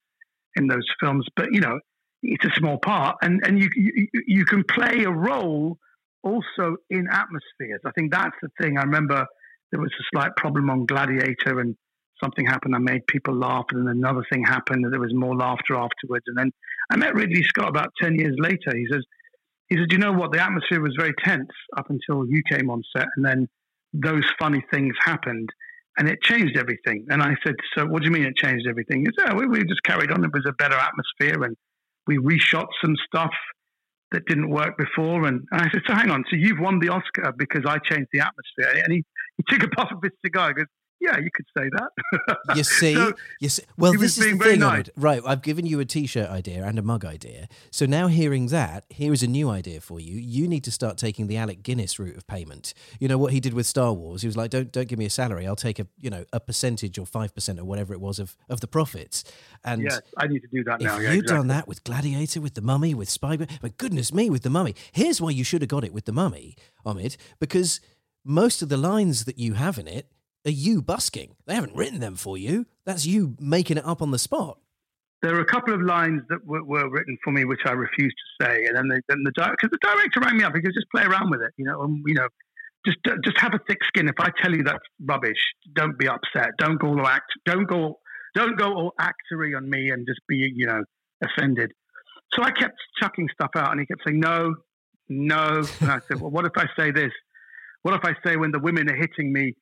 in those films, but you know, it's a small part, and and you you, you can play a role also in atmospheres. I think that's the thing. I remember there was a slight problem on Gladiator, and something happened. I made people laugh, and then another thing happened, and there was more laughter afterwards. And then I met Ridley Scott about ten years later. He says, he said, you know what? The atmosphere was very tense up until you came on set, and then those funny things happened, and it changed everything. And I said, so what do you mean it changed everything? He said, oh, we, we just carried on. It was a better atmosphere, and we reshot some stuff that didn't work before. And, and I said, so hang on, so you've won the Oscar because I changed the atmosphere? And he, he took a puff of his cigar. He goes, yeah, you could say that. You see, so, you see. Well, this is the thing, nice. Ahmed. Right? I've given you a T-shirt idea and a mug idea. So now, hearing that, here is a new idea for you. You need to start taking the Alec Guinness route of payment. You know what he did with Star Wars? He was like, "Don't don't give me a salary. I'll take a you know a percentage or five percent or whatever it was of, of the profits." And yes, I need to do that now. If yeah, you'd exactly. done that with Gladiator, with The Mummy, with Spy, but goodness me, with The Mummy. Here's why you should have got it with The Mummy, Ahmed, because most of the lines that you have in it are you busking. They haven't written them for you. That's you making it up on the spot. There are a couple of lines that were, were written for me which I refused to say, and then the, then the because the director rang me up. He goes, "Just play around with it, you know. And, you know, just just have a thick skin. If I tell you that's rubbish, don't be upset. Don't go all act. Don't go. Don't go all actory on me and just be you know offended." So I kept chucking stuff out, and he kept saying, "No, no." And I said, "Well, what if I say this? What if I say when the women are hitting me?"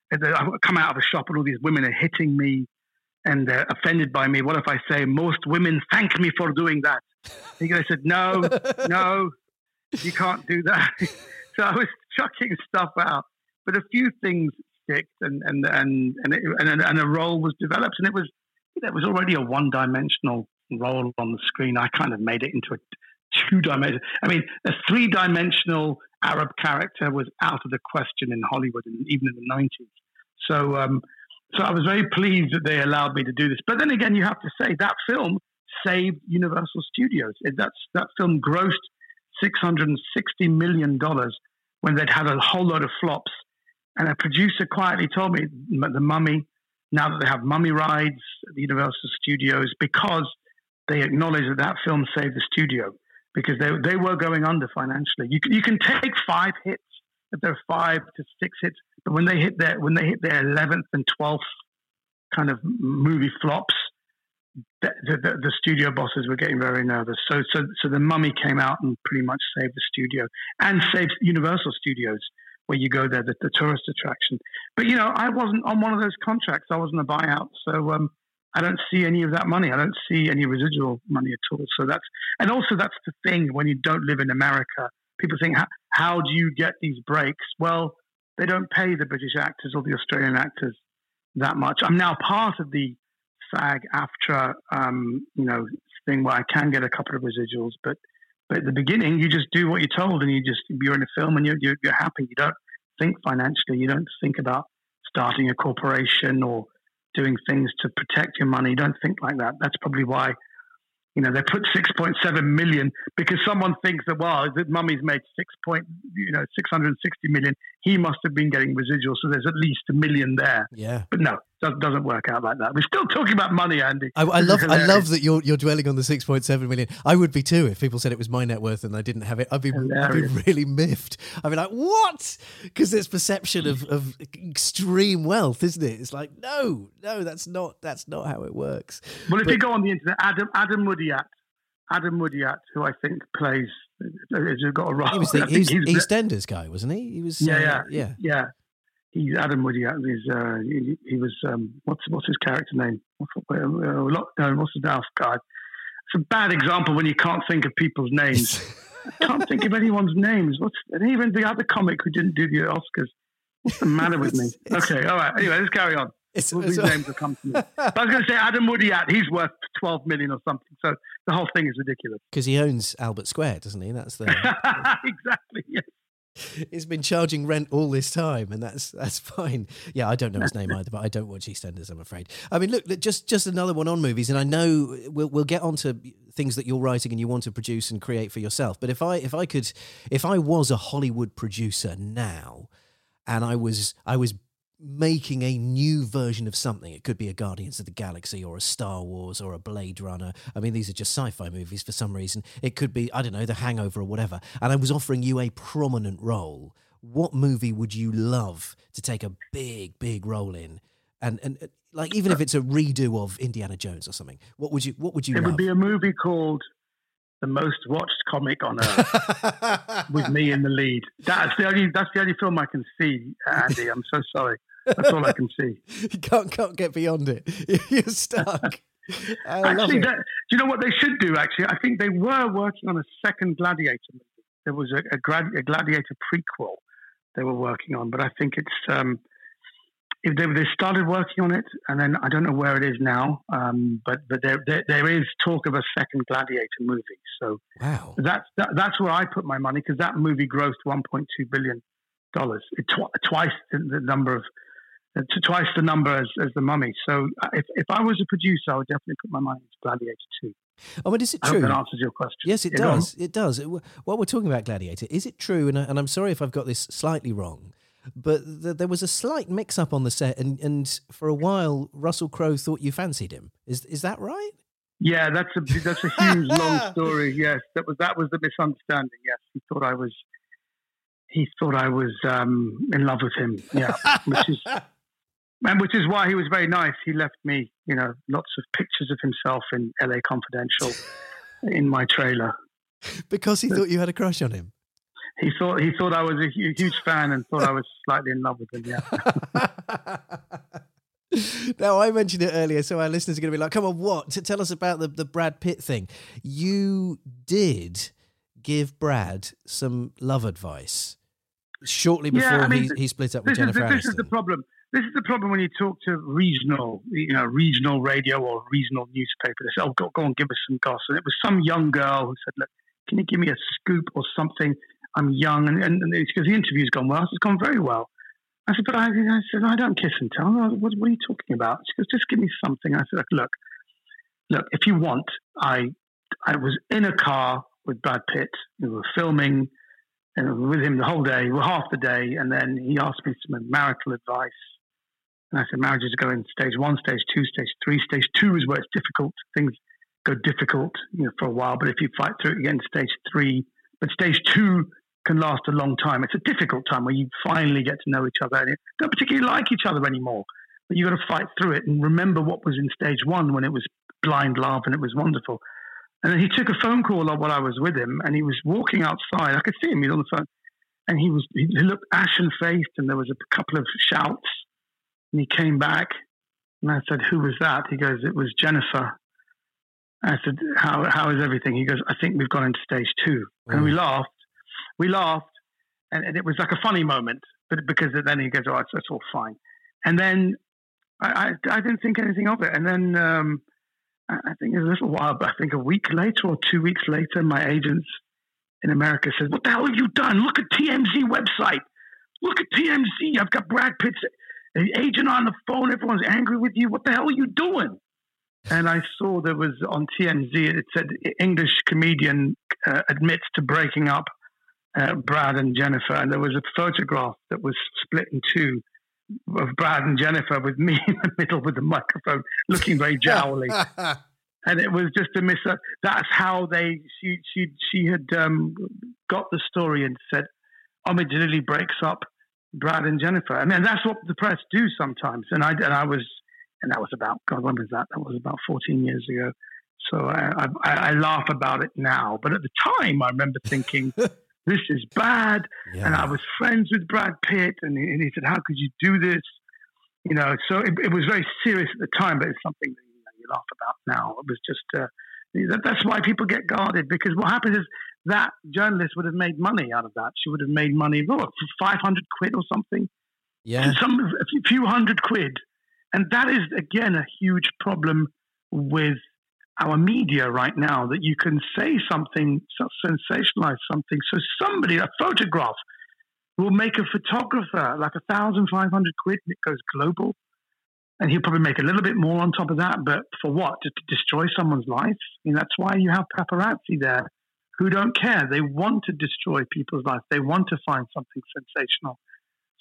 I come out of a shop and all these women are hitting me and they're offended by me. What if I say, most women thank me for doing that? And I said, no, no, you can't do that. So I was chucking stuff out, but a few things sticked and and and and, it, and, and a role was developed, and it was it was already a one-dimensional role on the screen. I kind of made it into a two-dimensional. I mean, a three-dimensional Arab character was out of the question in Hollywood, and even in the nineties. So, um, so I was very pleased that they allowed me to do this. But then again, you have to say that film saved Universal Studios. It, that's that film grossed six hundred sixty million dollars when they'd had a whole load of flops. And a producer quietly told me, The Mummy, now that they have Mummy rides at the Universal Studios, because they acknowledged that that film saved the studio, because they they were going under financially. You can, you can take five hits, if there are five to six hits, but when they hit their when they hit their eleventh and twelfth kind of movie flops, the, the, the studio bosses were getting very nervous. So so so The Mummy came out and pretty much saved the studio and saved Universal Studios, where you go there, the, the tourist attraction. But you know, I wasn't on one of those contracts. I wasn't a buyout, so. Um, I don't see any of that money. I don't see any residual money at all. So that's, and also that's the thing when you don't live in America. People think, how, how do you get these breaks? Well, they don't pay the British actors or the Australian actors that much. I'm now part of the SAG-AFTRA, um, you know, thing where I can get a couple of residuals. But, but at the beginning, you just do what you're told, and you just you're in a film and you're you're, you're happy. You don't think financially. You don't think about starting a corporation or doing things to protect your money. Don't think like that. That's probably why, you know, they put six point seven million, because someone thinks that, well, the Mummy's made six point, you know, six hundred sixty million. He must have been getting residuals, so there's at least a million there. Yeah. But no, it doesn't work out like that. We're still talking about money, Andy. I, I love, I love that you're you're dwelling on the six point seven million. I would be too if people said it was my net worth and I didn't have it. I'd be, I'd be really miffed. I'd be like, what? Because there's perception of, of extreme wealth, isn't it? It's like, no, no, that's not that's not how it works. Well, if but, you go on the internet, Adam Adam Woodyat, Adam Woodyat, who I think plays, has got a role. He was the he was EastEnders guy, wasn't he? He was. Yeah, uh, yeah, yeah, yeah. He's Adam Woodyat. He's uh, he, he was um, what's what's his character name? What's, uh, no, what's the Dalf guy? It's a bad example when you can't think of people's names. I can't think of anyone's names. What's and even the other comic who didn't do the Oscars? What's the matter with me? Okay, all right. Anyway, let's carry on. It's, All these names will come to me. But I was going to say Adam Woodyat. He's worth twelve million or something. So the whole thing is ridiculous. Because he owns Albert Square, doesn't he? That's the exactly. Yes. He's been charging rent all this time, and that's that's fine. Yeah, I don't know his name either, but I don't watch EastEnders, I'm afraid. I mean, look, just just another one on movies, and I know we'll we'll get on to things that you're writing and you want to produce and create for yourself. But if I if I could, if I was a Hollywood producer now, and I was I was making a new version of something. It could be a Guardians of the Galaxy or a Star Wars or a Blade Runner. I mean, these are just sci-fi movies for some reason. It could be, I don't know, The Hangover or whatever. And I was offering you a prominent role. What movie would you love to take a big, big role in? And and like, even if it's a redo of Indiana Jones or something, what would you what would you It love? would be a movie called The Most Watched Comic on Earth with me in the lead. That's the only that's the only film I can see, Andy. I'm so sorry. That's all I can see. You can't, can't get beyond it. You're stuck. I love Actually, it. that, do you know what they should do, actually? I think they were working on a second Gladiator movie. There was a, a, grad, a Gladiator prequel they were working on, but I think it's... Um, if they, they started working on it, and then I don't know where it is now, um, but but there, there there is talk of a second Gladiator movie. So Wow. that's that, that's where I put my money, because that movie grossed one point two billion dollars, it tw- twice the, the number of uh, twice the number as, as the Mummy. So uh, if if I was a producer, I would definitely put my money into Gladiator two. Oh, but is it I true? hope that answers your question. Yes, it Yeah, go on. does. It does. It, while we're talking about Gladiator, is it true, and, I- and I'm sorry if I've got this slightly wrong, but th- there was a slight mix-up on the set, and, and for a while, Russell Crowe thought you fancied him. Is is that right? Yeah, that's a that's a huge long story. Yes, that was that was the misunderstanding. Yes, he thought I was he thought I was um, in love with him. Yeah, which is and which is why he was very nice. He left me, you know, lots of pictures of himself in L A Confidential in my trailer. Because he thought you had a crush on him. He thought he thought I was a hu- huge fan and thought I was slightly in love with him. Yeah. Now, I mentioned it earlier, so our listeners are going to be like, come on, what? T- Tell us about the, the Brad Pitt thing. You did give Brad some love advice shortly before Yeah, I mean, he, he split up with This is, Jennifer the, Aniston. this is the problem. This is the problem when you talk to regional, you know, regional radio or regional newspaper. They say, "Oh, go, go and give us some gossip." And it was some young girl who said, "Look, can you give me a scoop or something? I'm young," and, and, and it's because the interview's gone well. It's gone very well. I said, "But I, I said I don't kiss and tell. What, what are you talking about?" She goes, "Just give me something." I said, "Look, look, if you want, I, I was in a car with Brad Pitt. We were filming." And with him the whole day, well, half the day, and then he asked me some marital advice. And I said, marriages go in stage one, stage two, stage three. Stage two is where it's difficult. Things go difficult, you know, for a while. But if you fight through it again, stage three. But stage two can last a long time. It's a difficult time where you finally get to know each other. And you don't particularly like each other anymore. But you've got to fight through it and remember what was in stage one when it was blind love and it was wonderful. And then he took a phone call while I was with him, and he was walking outside. I could see him; he was on the phone, and he was he looked ashen-faced, and there was a couple of shouts. And he came back, and I said, "Who was that?" He goes, "It was Jennifer." I said, "How how is everything?" He goes, "I think we've gone into stage two." Mm. And we laughed, we laughed, and, and it was like a funny moment, but because then he goes, "Oh, it's, it's all fine." And then I, I I didn't think anything of it, and then. Um, I think a little while, but I think a week later or two weeks later, my agents in America said, "What the hell have you done? Look at T M Z website. Look at T M Z. I've got Brad Pitt's agent on the phone. Everyone's angry with you. What the hell are you doing?" And I saw there was on T M Z, it said, "English comedian uh, admits to breaking up uh, Brad and Jennifer." And there was a photograph that was split in two of Brad and Jennifer with me in the middle with the microphone looking very jowly. And it was just a miss. That's how they, she she she had um, got the story and said, Omid Djalili breaks up Brad and Jennifer. I mean, that's what the press do sometimes. And I, and I was, and that was about, God, when was that? That was about fourteen years ago. So I, I, I laugh about it now. But at the time, I remember thinking, this is bad. Yeah. And I was friends with Brad Pitt, and he, and he said, "How could you do this?" You know, so it, it was very serious at the time, but it's something that, you know, you laugh about now. It was just, uh, that, that's why people get guarded, because what happens is that journalist would have made money out of that. She would have made money, oh, five hundred quid or something. Yeah. Some, a few hundred quid. And that is, again, a huge problem with our media right now, that you can say something, sensationalize something. So somebody, a photograph, will make a photographer like a thousand five hundred quid, and it goes global. And he'll probably make a little bit more on top of that. But for what? To, to destroy someone's life? I mean, that's why you have paparazzi there who don't care. They want to destroy people's lives. They want to find something sensational.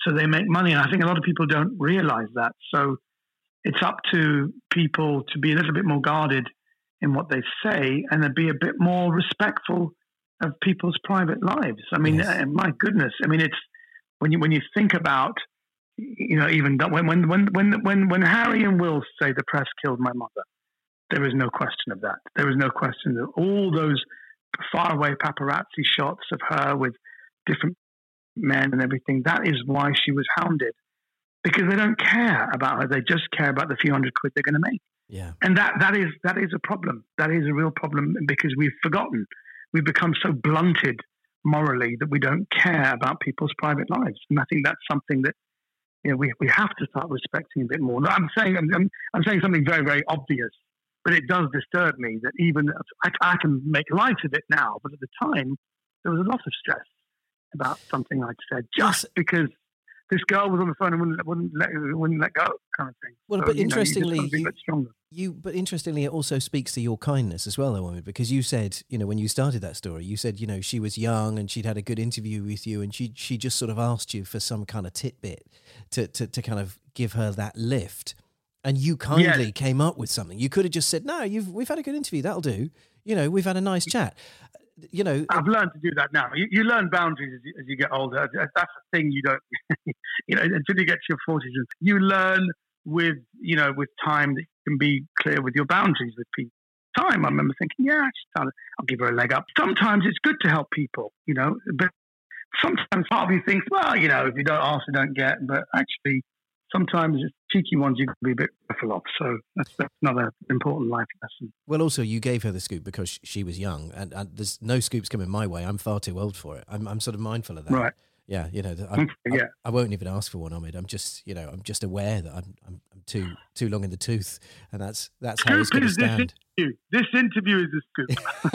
so they make money. And I think a lot of people don't realize that. So it's up to people to be a little bit more guarded in what they say and then be a bit more respectful of people's private lives. I mean, yes. my goodness. I mean, it's when you when you think about, you know, even when when when when when when Harry and Will say the press killed my mother, there is no question of that. There is no question that all those faraway paparazzi shots of her with different men and everything, that is why she was hounded, because they don't care about her. They just care about the few hundred quid they're going to make. Yeah. And that, that is that is a problem. That is a real problem because we've forgotten. We've become so blunted morally that we don't care about people's private lives. And I think that's something that, you know, we, we have to start respecting a bit more. I'm saying I'm, I'm, I'm saying something very, very obvious, but it does disturb me that even I, I can make light of it now, but at the time there was a lot of stress about something I'd said just yes. because this girl was on the phone and wouldn't, wouldn't let wouldn't let go, kind of thing. Well, so, but you interestingly, know, you, you, you but interestingly, it also speaks to your kindness as well, though, Omid, because you said, you know, when you started that story, you said, you know, she was young and she'd had a good interview with you, and she she just sort of asked you for some kind of tidbit to to, to kind of give her that lift, and you kindly yes. came up with something. You could have just said, no, you've we've had a good interview, that'll do. You know, we've had a nice chat. You know, I've learned to do that now. You, you learn boundaries as you, as you get older. That's the thing you don't, you know, until you get to your forties. You learn with, you know, with time that you can be clear with your boundaries with people. Time, I remember thinking, yeah, I'll give her a leg up. Sometimes it's good to help people, you know, but sometimes part of you thinks, well, you know, if you don't ask, you don't get. But actually, sometimes it's cheeky ones you can be a bit careful of. So that's, that's another important life lesson. Well, also, you gave her the scoop because she was young, and, and there's no scoops coming my way. I'm far too old for it. I'm, I'm sort of mindful of that. Right. Yeah, you know, I, yeah. I, I won't even ask for one, Omid. I'm just, you know, I'm just aware that I'm, I'm, I'm too too long in the tooth, and that's that's how it's going to stand. This interview. this interview is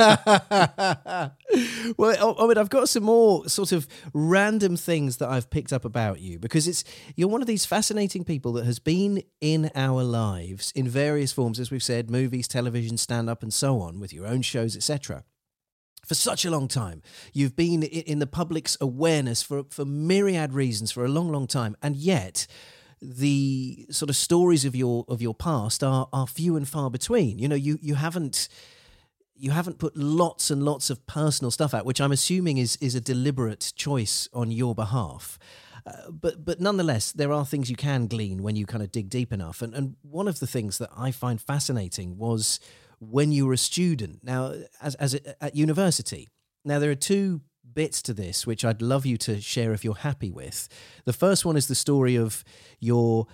a scoop. Well, Omid, I've got some more sort of random things that I've picked up about you, because it's you're one of these fascinating people that has been in our lives in various forms, as we've said, movies, television, stand-up, and so on, with your own shows, et cetera. For such a long time. You've been in the public's awareness for, for myriad reasons for a long, long time. And yet the sort of stories of your of your past are are few and far between. You know, you you haven't you haven't put lots and lots of personal stuff out, which I'm assuming is is a deliberate choice on your behalf. Uh, but but nonetheless, there are things you can glean when you kind of dig deep enough. And and one of the things that I find fascinating was when you were a student, now as as a, at university. Now there are two bits to this which I'd love you to share if you're happy with. The first one is the story of your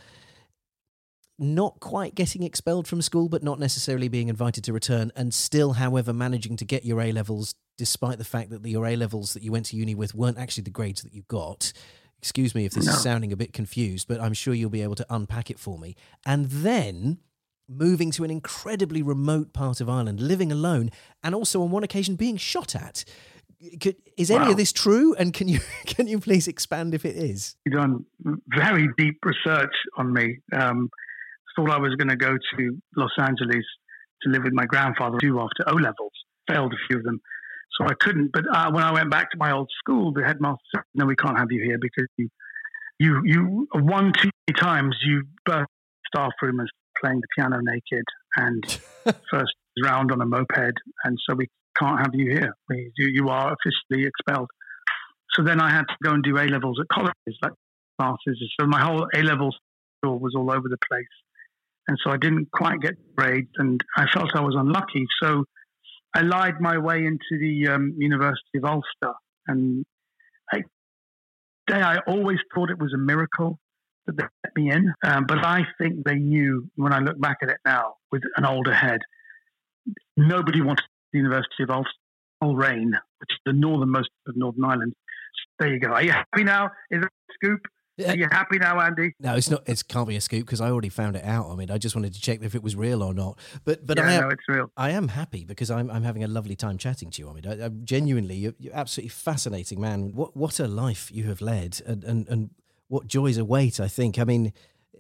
not quite getting expelled from school, but not necessarily being invited to return, and still, however, managing to get your A-levels, despite the fact that the, your A-levels that you went to uni with weren't actually the grades that you got. Excuse me if this no. is sounding a bit confused, but I'm sure you'll be able to unpack it for me. And then moving to an incredibly remote part of Ireland, living alone, and also on one occasion being shot at. Could, is any wow. of this true? And can you can you please expand if it is? You've done very deep research on me. Um, thought I was going to go to Los Angeles to live with my grandfather due after O-levels. Failed a few of them, so I couldn't. But uh, when I went back to my old school, the headmaster said, "No, we can't have you here because you you you one too many times you burst the staff room and playing the piano naked and first round on a moped, and so we can't have you here. We, you, you are officially expelled." So then I had to go and do A-levels at colleges, like classes. So my whole A-levels was all over the place. And so I didn't quite get grades, and I felt I was unlucky. So I lied my way into the um, University of Ulster. And I, I always thought it was a miracle that they let me in. Um, but I think they knew, when I look back at it now, with an older head, nobody wanted the University of Ulster, Ulrain, which is the northernmost of Northern Ireland. So there you go. Are you happy now? Is that a scoop? Are you happy now, Andy? No, it's not. It can't be a scoop because I already found it out. I mean, I just wanted to check if it was real or not. But but yeah, I am, no, it's real. I am happy because I'm I'm having a lovely time chatting to you. I mean, I, I genuinely, you're, you're absolutely fascinating, man. What what a life you have led, and and, and what joys await. I think. I mean,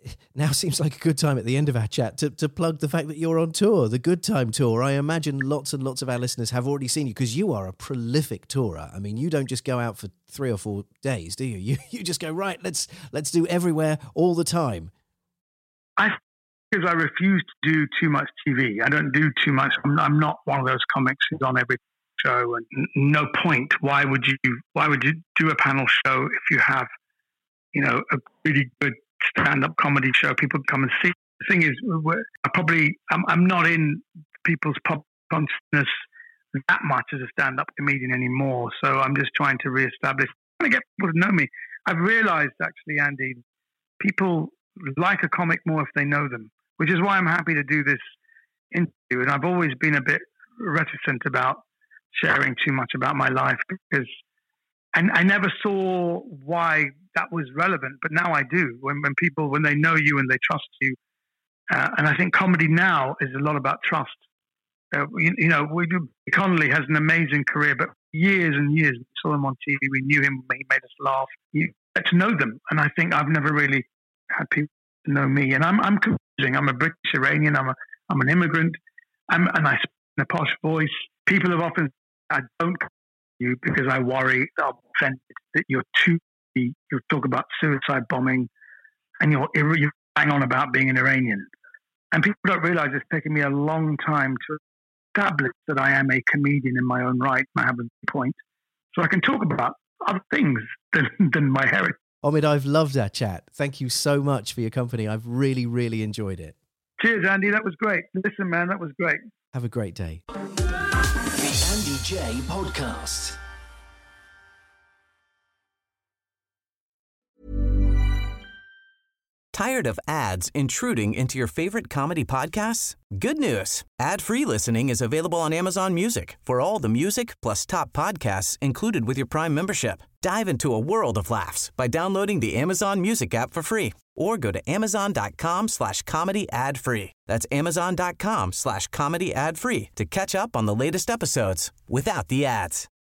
now seems like a good time at the end of our chat to, to plug the fact that you're on tour, the Good Time Tour. I imagine lots and lots of our listeners have already seen you because you are a prolific tourer. I mean, you don't just go out for three or four days, do you? You you just go, right, let's let's do everywhere all the time. I because I refuse to do too much T V. I don't do too much. I'm, I'm not one of those comics who's on every show, and no point. Why would you? Why would you do a panel show if you have, you know, a really good stand-up comedy show people can come and see? The thing is, we're, I probably I'm, I'm not in people's pop consciousness that much as a stand-up comedian anymore. So I'm just trying to reestablish, trying to get people to know me. I've realized actually, Andy, people like a comic more if they know them, which is why I'm happy to do this interview. And I've always been a bit reticent about sharing too much about my life because and I never saw why that was relevant, but now I do. When when people, when they know you and they trust you, uh, and I think comedy now is a lot about trust. Uh, you, you know, we do. Connolly has an amazing career, but years and years we saw him on T V. We knew him. He made us laugh. You get to know them, and I think I've never really had people to know me. And I'm I'm confusing. I'm a British Iranian. I'm a I'm an immigrant. I'm and I speak in a posh voice. People have often I don't you because I worry that I'm offended that you're too. You talk about suicide bombing, and you're you bang on about being an Iranian, and people don't realize it's taken me a long time to establish that I am a comedian in my own right. And I have a point, so I can talk about other things than than my heritage. Omid, I've loved our chat. Thank you so much for your company. I've really, really enjoyed it. Cheers, Andy. That was great. Listen, man, that was great. Have a great day. The Andy J Podcast. Tired of ads intruding into your favorite comedy podcasts? Good news. Ad-free listening is available on Amazon Music for all the music plus top podcasts included with your Prime membership. Dive into a world of laughs by downloading the Amazon Music app for free or go to amazon.com slash comedy ad free. That's amazon.com slash comedy ad free to catch up on the latest episodes without the ads.